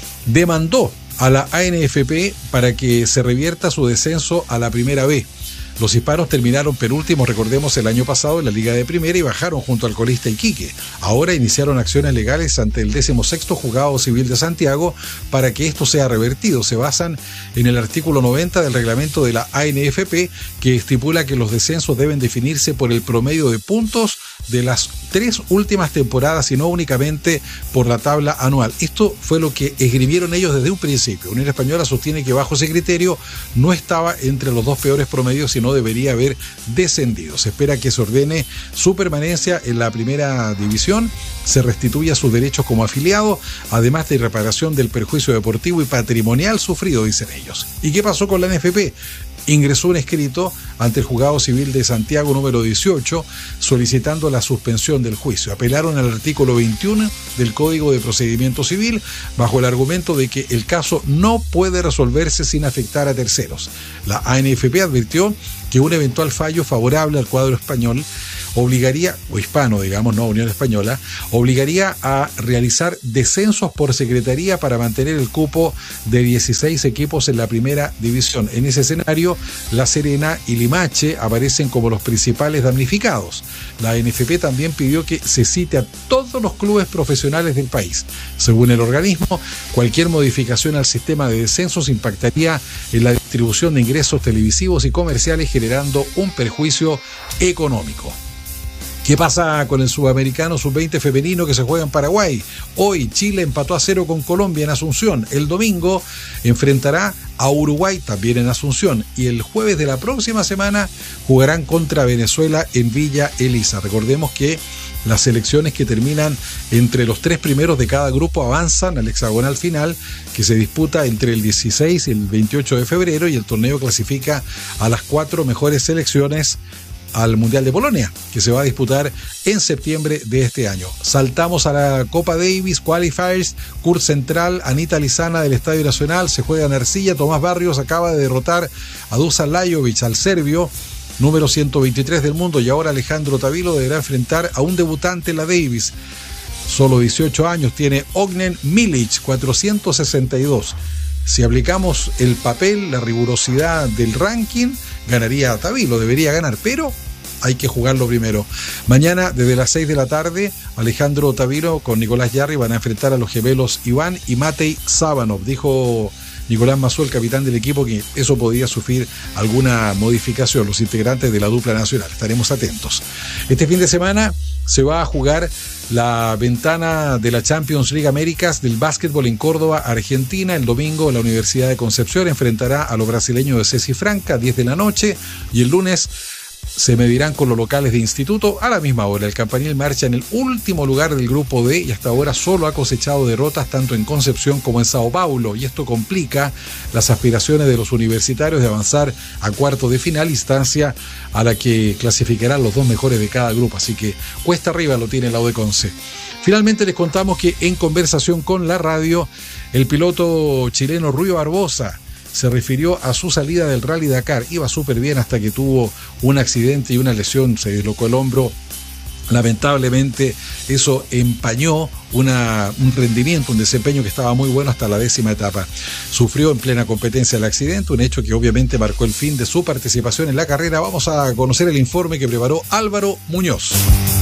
demandó a la A N F P para que se revierta su descenso a la Primera B. Los hispanos terminaron penúltimos, recordemos, el año pasado en la Liga de Primera y bajaron junto al colista Iquique. Ahora iniciaron acciones legales ante el decimosexto Juzgado Civil de Santiago para que esto sea revertido. Se basan en el artículo noventa del reglamento de la A N F P, que estipula que los descensos deben definirse por el promedio de puntos de las tres últimas temporadas y no únicamente por la tabla anual. Esto fue lo que esgrimieron ellos desde un principio. Unión Española sostiene que bajo ese criterio no estaba entre los dos peores promedios, sino debería haber descendido. Se espera que se ordene su permanencia en la primera división, se restituya sus derechos como afiliado, además de reparación del perjuicio deportivo y patrimonial sufrido, dicen ellos. ¿Y qué pasó con la N F P? Ingresó un escrito ante el Juzgado Civil de Santiago número dieciocho solicitando la suspensión del juicio. Apelaron al artículo veintiuno del Código de Procedimiento Civil bajo el argumento de que el caso no puede resolverse sin afectar a terceros. La A N F P advirtió que un eventual fallo favorable al cuadro español obligaría, o hispano digamos, no Unión Española, obligaría a realizar descensos por secretaría para mantener el cupo de dieciséis equipos en la primera división. En ese escenario, La Serena y Limache aparecen como los principales damnificados. La N F P también pidió que se cite a todos los clubes profesionales del país. Según el organismo, cualquier modificación al sistema de descensos impactaría en la distribución de ingresos televisivos y comerciales, generando un perjuicio económico. ¿Qué pasa con el sudamericano sub veinte femenino que se juega en Paraguay? Hoy Chile empató a cero con Colombia en Asunción. El domingo enfrentará a Uruguay también en Asunción. Y el jueves de la próxima semana jugarán contra Venezuela en Villa Elisa. Recordemos que las selecciones que terminan entre los tres primeros de cada grupo avanzan al hexagonal final, que se disputa entre el dieciséis y el veintiocho de febrero, y el torneo clasifica a las cuatro mejores selecciones al Mundial de Polonia, que se va a disputar en septiembre de este año. Saltamos a la Copa Davis Qualifiers, Kurt Central, Anita Lizana del Estadio Nacional, se juega en Arcilla. Tomás Barrios acaba de derrotar a Dusan Lajovic, al serbio, número ciento veintitrés del mundo, y ahora Alejandro Tavilo deberá enfrentar a un debutante en la Davis. Solo dieciocho años tiene Ognen Milic, cuatrocientos sesenta y dos. Si aplicamos el papel, la rigurosidad del ranking, ganaría Tavilo, debería ganar, pero hay que jugarlo primero. Mañana, desde las seis de la tarde, Alejandro Tavilo con Nicolás Yarri van a enfrentar a los gemelos Iván y Matej Sabanov. Dijo Nicolás Mazú, el capitán del equipo, que eso podía sufrir alguna modificación, los integrantes de la dupla nacional. Estaremos atentos. Este fin de semana se va a jugar la ventana de la Champions League Américas del básquetbol en Córdoba, Argentina. El domingo la Universidad de Concepción enfrentará a los brasileños de Ceci Franca, diez de la noche, y el lunes se medirán con los locales de Instituto a la misma hora. El Campanil marcha en el último lugar del grupo D y hasta ahora solo ha cosechado derrotas tanto en Concepción como en Sao Paulo, y esto complica las aspiraciones de los universitarios de avanzar a cuartos de final, instancia a la que clasificarán los dos mejores de cada grupo, así que cuesta arriba lo tiene la U de Conce. Finalmente les contamos que en conversación con la radio, el piloto chileno Rui Barbosa se refirió a su salida del Rally Dakar. Iba súper bien hasta que tuvo un accidente y una lesión, se dislocó el hombro. Lamentablemente eso empañó una, un rendimiento, un desempeño que estaba muy bueno hasta la décima etapa. Sufrió en plena competencia el accidente, un hecho que obviamente marcó el fin de su participación en la carrera. Vamos a conocer el informe que preparó Álvaro Muñoz.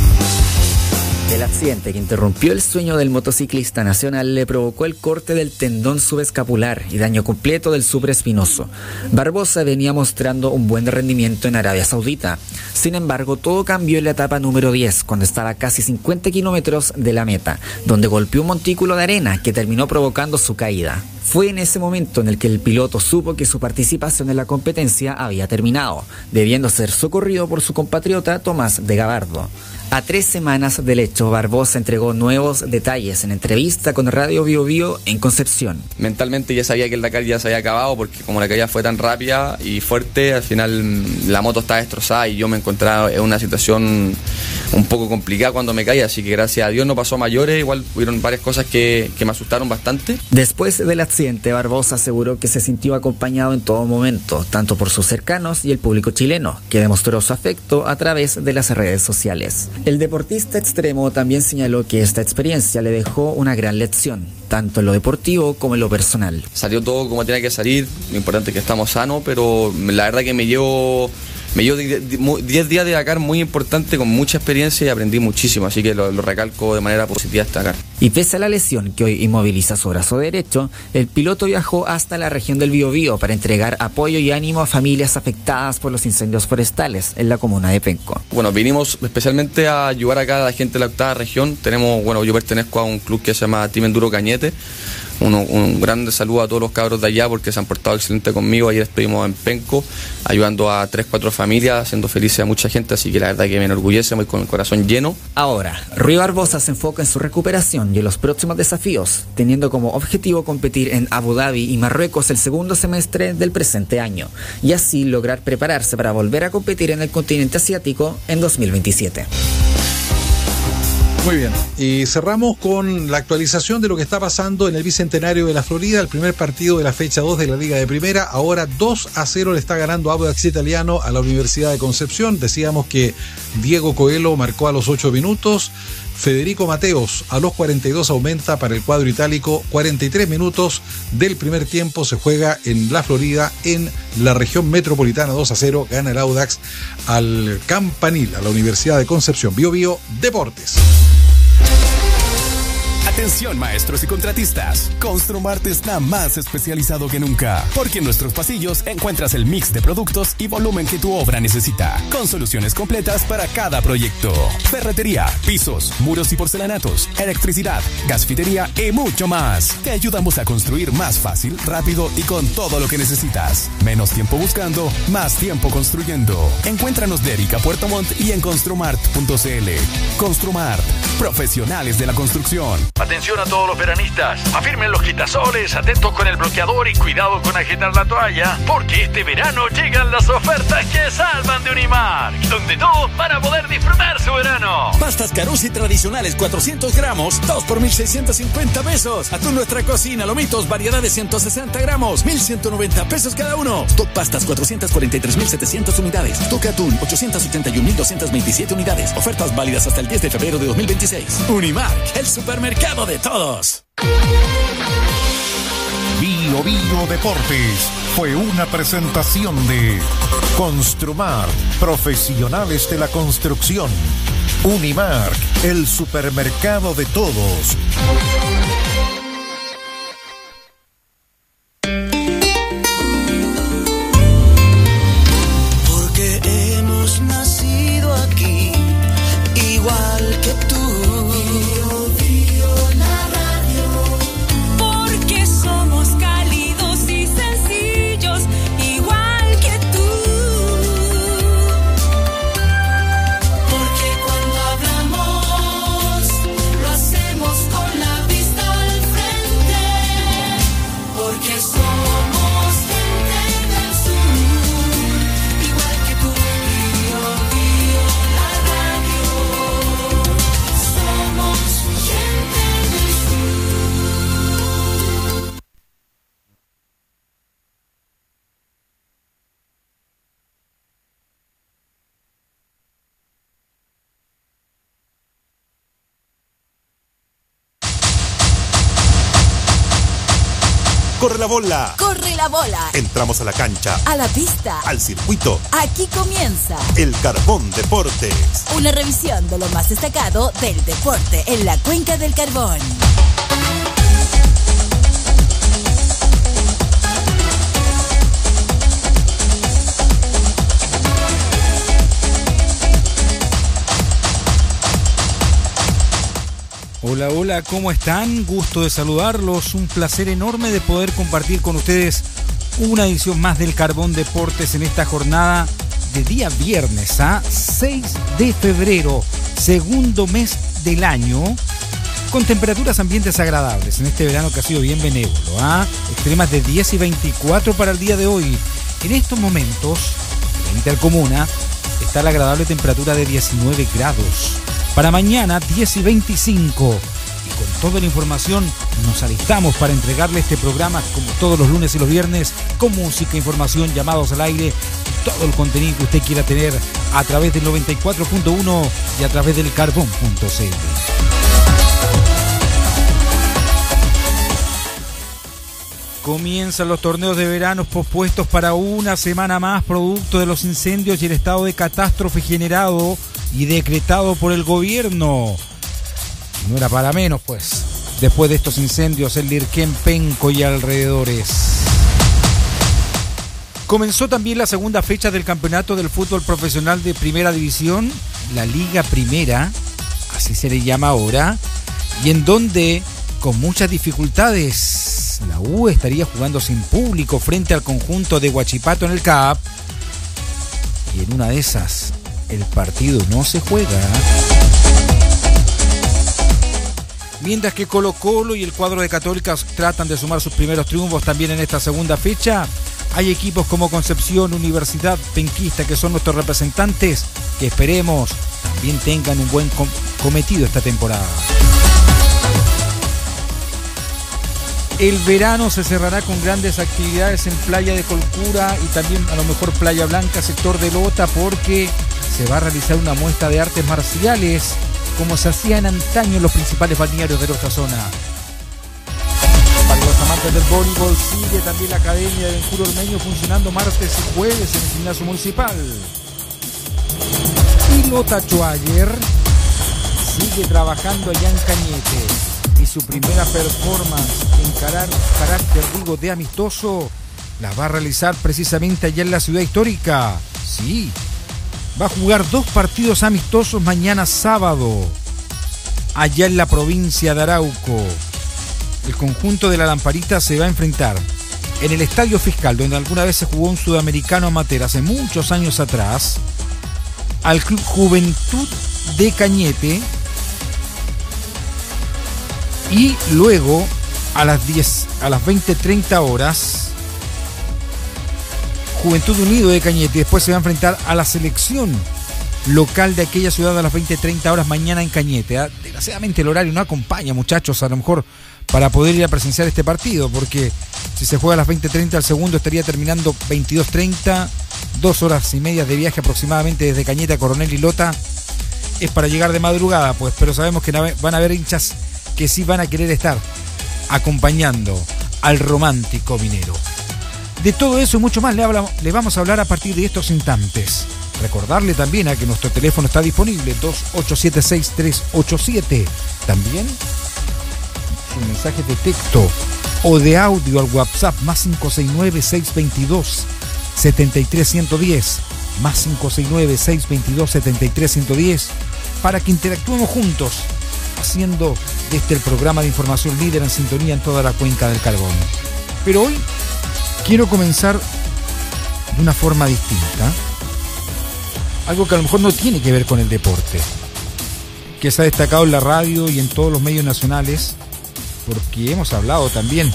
El accidente que interrumpió el sueño del motociclista nacional le provocó el corte del tendón subescapular y daño completo del supraespinoso. Barbosa venía mostrando un buen rendimiento en Arabia Saudita. Sin embargo, todo cambió en la etapa número diez, cuando estaba a casi cincuenta kilómetros de la meta, donde golpeó un montículo de arena que terminó provocando su caída. Fue en ese momento en el que el piloto supo que su participación en la competencia había terminado, debiendo ser socorrido por su compatriota Tomás de Gabardo. A tres semanas del hecho, Barbosa entregó nuevos detalles en entrevista con Radio Bio Bio en Concepción. Mentalmente ya sabía que el Dakar ya se había acabado, porque como la caída fue tan rápida y fuerte, al final la moto estaba destrozada y yo me encontraba en una situación un poco complicada cuando me caí, así que gracias a Dios no pasó a mayores. Igual hubieron varias cosas que, que me asustaron bastante. Después del accidente, Barbosa aseguró que se sintió acompañado en todo momento, tanto por sus cercanos y el público chileno, que demostró su afecto a través de las redes sociales. El deportista extremo también señaló que esta experiencia le dejó una gran lección, tanto en lo deportivo como en lo personal. Salió todo como tenía que salir, lo importante es que estamos sanos, pero la verdad que me llevo... Me llevo diez días de Dakar muy importante, con mucha experiencia, y aprendí muchísimo, así que lo, lo recalco de manera positiva este Dakar. Y pese a la lesión que hoy inmoviliza su brazo derecho, el piloto viajó hasta la región del Biobío para entregar apoyo y ánimo a familias afectadas por los incendios forestales en la comuna de Penco. Bueno, vinimos especialmente a ayudar acá a la gente de la octava región. Tenemos, bueno, yo pertenezco a un club que se llama Team Enduro Cañete. Uno, un grande saludo a todos los cabros de allá porque se han portado excelente conmigo. Ayer estuvimos en Penco ayudando a tres, cuatro familias, haciendo felices a mucha gente, así que la verdad que me enorgullece, muy con el corazón lleno. Ahora, Rui Barbosa se enfoca en su recuperación y en los próximos desafíos, teniendo como objetivo competir en Abu Dhabi y Marruecos el segundo semestre del presente año, y así lograr prepararse para volver a competir en el continente asiático en dos mil veintisiete. Muy bien, y cerramos con la actualización de lo que está pasando en el Bicentenario de la Florida. El primer partido de la fecha dos de la Liga de Primera, ahora dos a cero le está ganando Audax Italiano a la Universidad de Concepción. Decíamos que Diego Coelho marcó a los ocho minutos, Federico Mateos a los cuarenta y dos aumenta para el cuadro itálico. Cuarenta y tres minutos del primer tiempo se juega en la Florida, en la región metropolitana. Dos a cero gana el Audax al Campanil, a la Universidad de Concepción. Bio Bio Deportes. Atención, maestros y contratistas. Construmart está más especializado que nunca, porque en nuestros pasillos encuentras el mix de productos y volumen que tu obra necesita, con soluciones completas para cada proyecto. Ferretería, pisos, muros y porcelanatos, electricidad, gasfitería y mucho más. Te ayudamos a construir más fácil, rápido y con todo lo que necesitas. Menos tiempo buscando, más tiempo construyendo. Encuéntranos de Erika Puerto Montt y en construmart punto cl. Construmart, profesionales de la construcción. Atención a todos los veranistas, afirmen los quitasoles, atentos con el bloqueador y cuidado con agitar la toalla, porque este verano llegan las ofertas que salvan de Unimark, donde todos van a poder disfrutar su verano. Pastas Carusi tradicionales cuatrocientos gramos, dos por mil seiscientos cincuenta pesos. Atún Nuestra Cocina, lomitos, variedad de ciento sesenta gramos, mil ciento noventa pesos cada uno. Top Pastas cuatrocientos cuarenta y tres mil setecientos unidades. Toque Atún ochocientos ochenta y un mil doscientos veintisiete unidades. Ofertas válidas hasta el diez de febrero de dos mil veintiséis. Unimark, el supermercado de todos. Bio Bio Deportes fue una presentación de Construmart, profesionales de la construcción. Unimark, el supermercado de todos. Corre la bola. Corre la bola. Entramos a la cancha. A la pista. Al circuito. Aquí comienza El Carbón Deportes. Una revisión de lo más destacado del deporte en la Cuenca del Carbón. Hola, hola, ¿cómo están? Gusto de saludarlos, un placer enorme de poder compartir con ustedes una edición más del Carbón Deportes en esta jornada de día viernes, a seis de febrero, segundo mes del año, con temperaturas ambientes agradables en este verano que ha sido bien benévolo, ¿ah? Extremas de diez y veinticuatro para el día de hoy. En estos momentos, en la Intercomuna, está la agradable temperatura de diecinueve grados. Para mañana, diez y veinticinco. Y con toda la información, nos alistamos para entregarle este programa, como todos los lunes y los viernes, con música, información, llamados al aire, y todo el contenido que usted quiera tener a través del noventa y cuatro punto uno y a través del carbón punto c l. Comienzan los torneos de verano pospuestos para una semana más, producto de los incendios y el estado de catástrofe generado y decretado por el gobierno. No era para menos, pues, después de estos incendios en Lirquén, Penco y alrededores. Comenzó también la segunda fecha del campeonato del fútbol profesional de Primera División, la Liga Primera, así se le llama ahora, y en donde, con muchas dificultades, la U estaría jugando sin público frente al conjunto de Huachipato en el C A P, y en una de esas el partido no se juega. Mientras que Colo Colo y el cuadro de Católica tratan de sumar sus primeros triunfos también en esta segunda fecha, hay equipos como Concepción, Universidad Penquista, que son nuestros representantes, que esperemos también tengan un buen com- cometido esta temporada. El verano se cerrará con grandes actividades en Playa de Colcura y también a lo mejor Playa Blanca, sector de Lota, porque se va a realizar una muestra de artes marciales como se hacía en antaño en los principales balnearios de nuestra zona. Para los amantes del voleibol, sigue también la Academia de Bencuro Ormeño funcionando martes y jueves en el gimnasio municipal. Y Lota Schwager sigue trabajando allá en Cañete, y su primera performance en carar, carácter, digo, de amistoso la va a realizar precisamente allá en la ciudad histórica. Sí, va a jugar dos partidos amistosos mañana sábado, allá en la provincia de Arauco. El conjunto de la Lamparita se va a enfrentar en el Estadio Fiscal, donde alguna vez se jugó un sudamericano amateur hace muchos años atrás, al Club Juventud de Cañete. Y luego, a las diez, a las veinte treinta horas, Juventud Unido de Cañete. Después se va a enfrentar a la selección local de aquella ciudad a las veinte treinta horas mañana en Cañete. ¿Ah? Desgraciadamente el horario no acompaña, muchachos, a lo mejor para poder ir a presenciar este partido, porque si se juega a las veinte treinta, el segundo estaría terminando veintidós treinta, dos horas y media de viaje aproximadamente desde Cañete a Coronel y Lota. Es para llegar de madrugada, pues, pero sabemos que van a haber hinchas que sí van a querer estar acompañando al romántico minero. De todo eso y mucho más le, hablamos, le vamos a hablar a partir de estos instantes. Recordarle también a que nuestro teléfono está disponible, dos ocho siete seis tres ocho siete. También sus mensajes de texto o de audio al WhatsApp más cinco seis nueve, seis dos dos, siete tres uno cero, más cinco seis nueve, seis dos dos, siete tres uno cero, para que interactuemos juntos, haciendo de este el programa de información líder en sintonía en toda la cuenca del Carbón. Pero hoy quiero comenzar de una forma distinta, algo que a lo mejor no tiene que ver con el deporte, que se ha destacado en la radio y en todos los medios nacionales, porque hemos hablado también eh,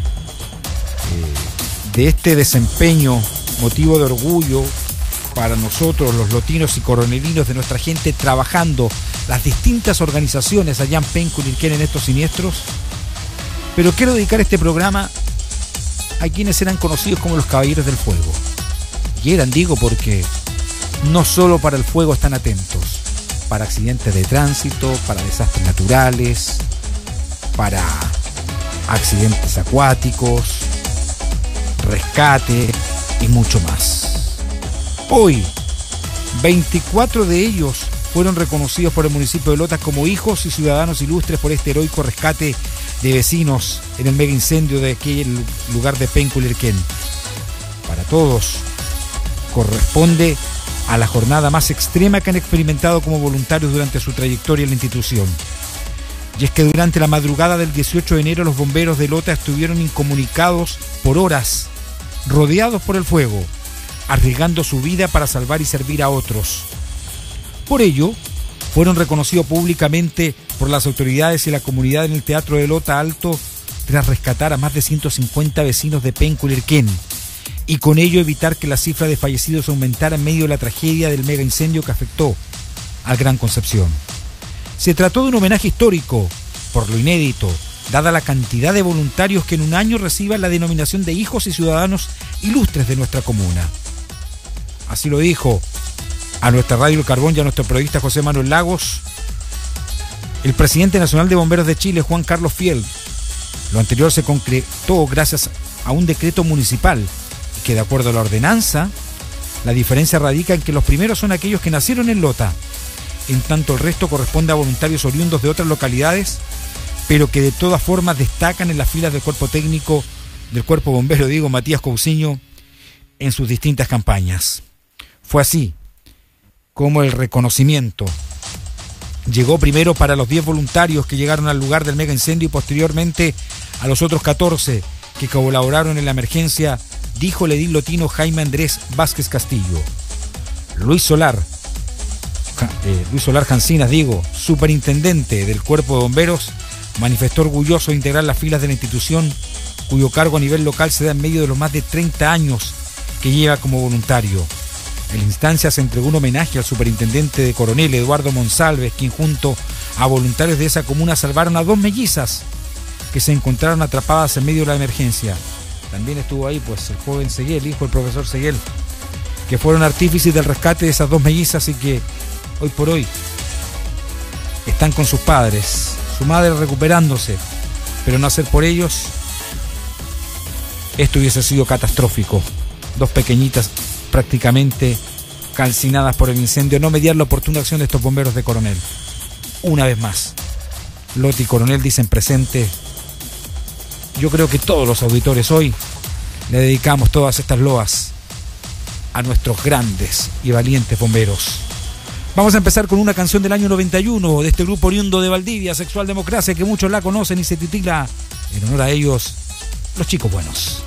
de este desempeño, motivo de orgullo para nosotros los lotinos y coronelinos, de nuestra gente trabajando las distintas organizaciones allá en Penco y Lirquén en estos siniestros. Pero quiero dedicar este programa a quienes eran conocidos como los Caballeros del Fuego. Y eran, digo, porque no solo para el fuego están atentos, para accidentes de tránsito, para desastres naturales, para accidentes acuáticos, rescate y mucho más. Hoy, veinticuatro de ellos fueron reconocidos por el municipio de Lota como hijos y ciudadanos ilustres por este heroico rescate de vecinos en el mega incendio de aquel lugar de Penco-Lirquén. Para todos, corresponde a la jornada más extrema que han experimentado como voluntarios durante su trayectoria en la institución. Y es que durante la madrugada del dieciocho de enero los bomberos de Lota estuvieron incomunicados por horas, rodeados por el fuego, arriesgando su vida para salvar y servir a otros. Por ello, fueron reconocidos públicamente por las autoridades y la comunidad en el Teatro de Lota Alto tras rescatar a más de ciento cincuenta vecinos de Penco-Lirquén y con ello evitar que la cifra de fallecidos aumentara en medio de la tragedia del mega incendio que afectó al Gran Concepción. Se trató de un homenaje histórico, por lo inédito, dada la cantidad de voluntarios que en un año reciban la denominación de hijos y ciudadanos ilustres de nuestra comuna. Así lo dijo a nuestra Radio El Carbón y a nuestro periodista José Manuel Lagos el presidente nacional de Bomberos de Chile, Juan Carlos Fiel. Lo anterior se concretó gracias a un decreto municipal que, de acuerdo a la ordenanza, la diferencia radica en que los primeros son aquellos que nacieron en Lota, en tanto el resto corresponde a voluntarios oriundos de otras localidades, pero que de todas formas destacan en las filas del cuerpo técnico del cuerpo bombero, digo, Matías Cousiño, en sus distintas campañas. Fue así como el reconocimiento llegó primero para los diez voluntarios que llegaron al lugar del mega incendio y posteriormente a los otros catorce que colaboraron en la emergencia, dijo el edil lotino Jaime Andrés Vázquez Castillo. Luis Solar, eh, Luis Solar Jancinas, digo, superintendente del Cuerpo de Bomberos, manifestó orgulloso de integrar las filas de la institución, cuyo cargo a nivel local se da en medio de los más de treinta años que lleva como voluntario. En la instancia se entregó un homenaje al superintendente de Coronel, Eduardo Monsalves, quien junto a voluntarios de esa comuna salvaron a dos mellizas que se encontraron atrapadas en medio de la emergencia. También estuvo ahí pues el joven Seguel, hijo del profesor Seguel, que fueron artífices del rescate de esas dos mellizas y que hoy por hoy están con sus padres, su madre recuperándose, pero no hacer por ellos, esto hubiese sido catastrófico. Dos pequeñitas prácticamente calcinadas por el incendio, no mediar la oportuna acción de estos bomberos de Coronel. Una vez más, Loti y Coronel dicen presente. Yo creo que todos los auditores hoy le dedicamos todas estas loas a nuestros grandes y valientes bomberos. Vamos a empezar con una canción del año noventa y uno de este grupo oriundo de Valdivia, Sexual Democracia, que muchos la conocen y se titula, en honor a ellos, Los Chicos Buenos.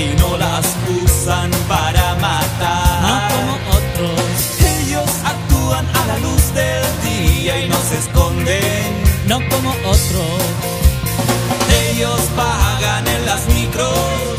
y no las usan para matar. No como otros. Ellos actúan a la luz del día y no se esconden. No como otros. Ellos pagan en las micros.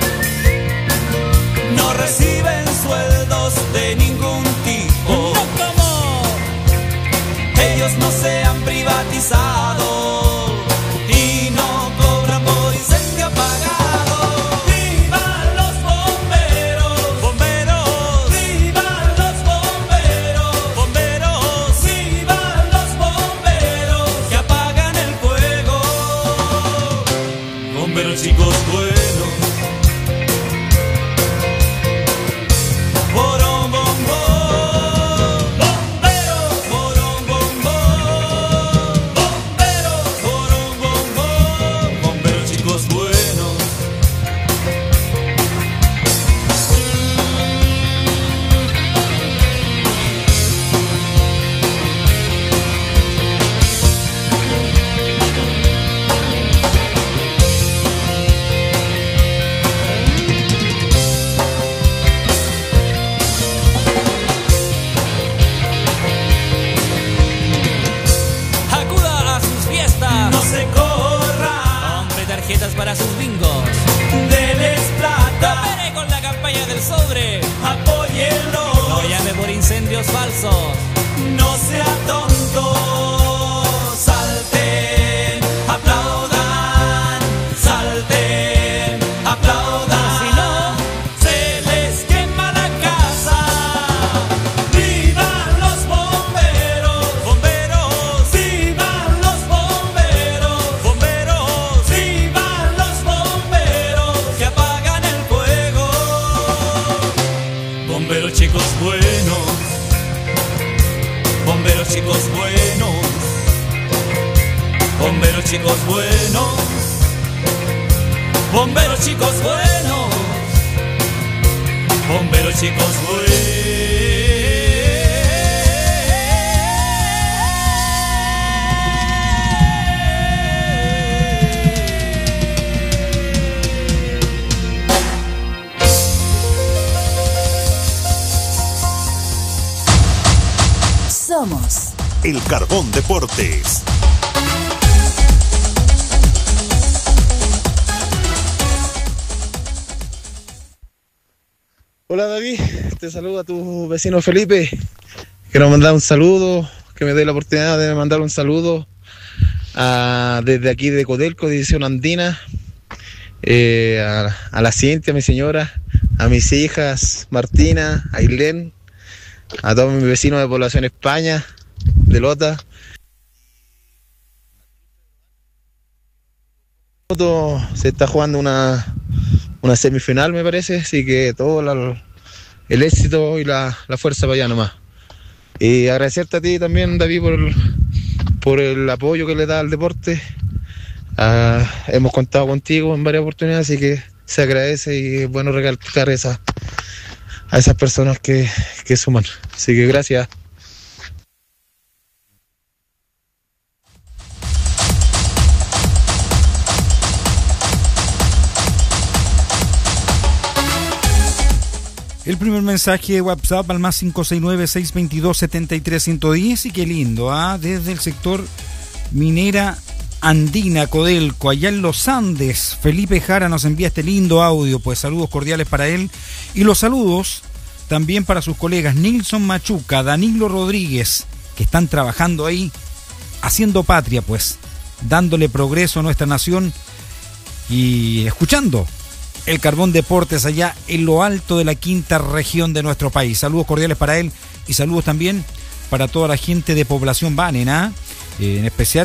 No reciben sueldos de ningún tipo. No como. Ellos no se han privatizado. Y no cobran por incendio apagado. ¡Vivan los bomberos! ¡Bomberos! ¡Vivan los bomberos! ¡Bomberos! ¡Vivan los bomberos! Que apagan el fuego. Bomberos chicos buenos. Borón, bombón. Bomberos, borón, bombón. Bomberos, borón, bombón. Bomberos chicos buenos. Acuda a sus fiestas. No se corra. Compre tarjetas para sus bingos. Deles plata. Coopere con la campaña del sobre. Apóyenlo. No llame por incendios falsos. No sea tonto. Salten, aplaudan. Salten, aplaudan. Si no, se les quema la casa. ¡Vivan los bomberos! ¡Bomberos! ¡Vivan los bomberos! ¡Bomberos! ¡Vivan los bomberos! Que apagan el fuego. Bomberos chicos buenos. Bomberos chicos buenos. Bomberos chicos buenos. Bomberos chicos buenos. Bomberos chicos Somos El Carbón Deportes. Hola David, te saludo a tu vecino Felipe. Quiero mandar un saludo, que me dé la oportunidad de mandar un saludo a, desde aquí de Codelco, División Andina, eh, a, a la Cintia, mi señora, a mis hijas Martina, Ailén, a todos mis vecinos de Población España, de Lota. Se está jugando una, una semifinal, me parece, así que todo la, el éxito y la, la fuerza para allá nomás. Y agradecerte a ti también, David, por, por el apoyo que le da al deporte. Uh, hemos contado contigo en varias oportunidades, así que se agradece y es bueno recalcar esa, a esas personas que, que suman. Así que gracias. El primer mensaje de WhatsApp al más cinco seis nueve, seis dos dos, siete tres uno cero y qué lindo, ¿ah? Desde el sector Minera Andina, Codelco, allá en los Andes, Felipe Jara nos envía este lindo audio, pues saludos cordiales para él y los saludos también para sus colegas Nilson Machuca, Danilo Rodríguez, que están trabajando ahí, haciendo patria, pues, dándole progreso a nuestra nación y escuchando el Carbón Deportes allá en lo alto de la quinta región de nuestro país. Saludos cordiales para él y saludos también para toda la gente de Población Banen, ¿ah? Eh, en especial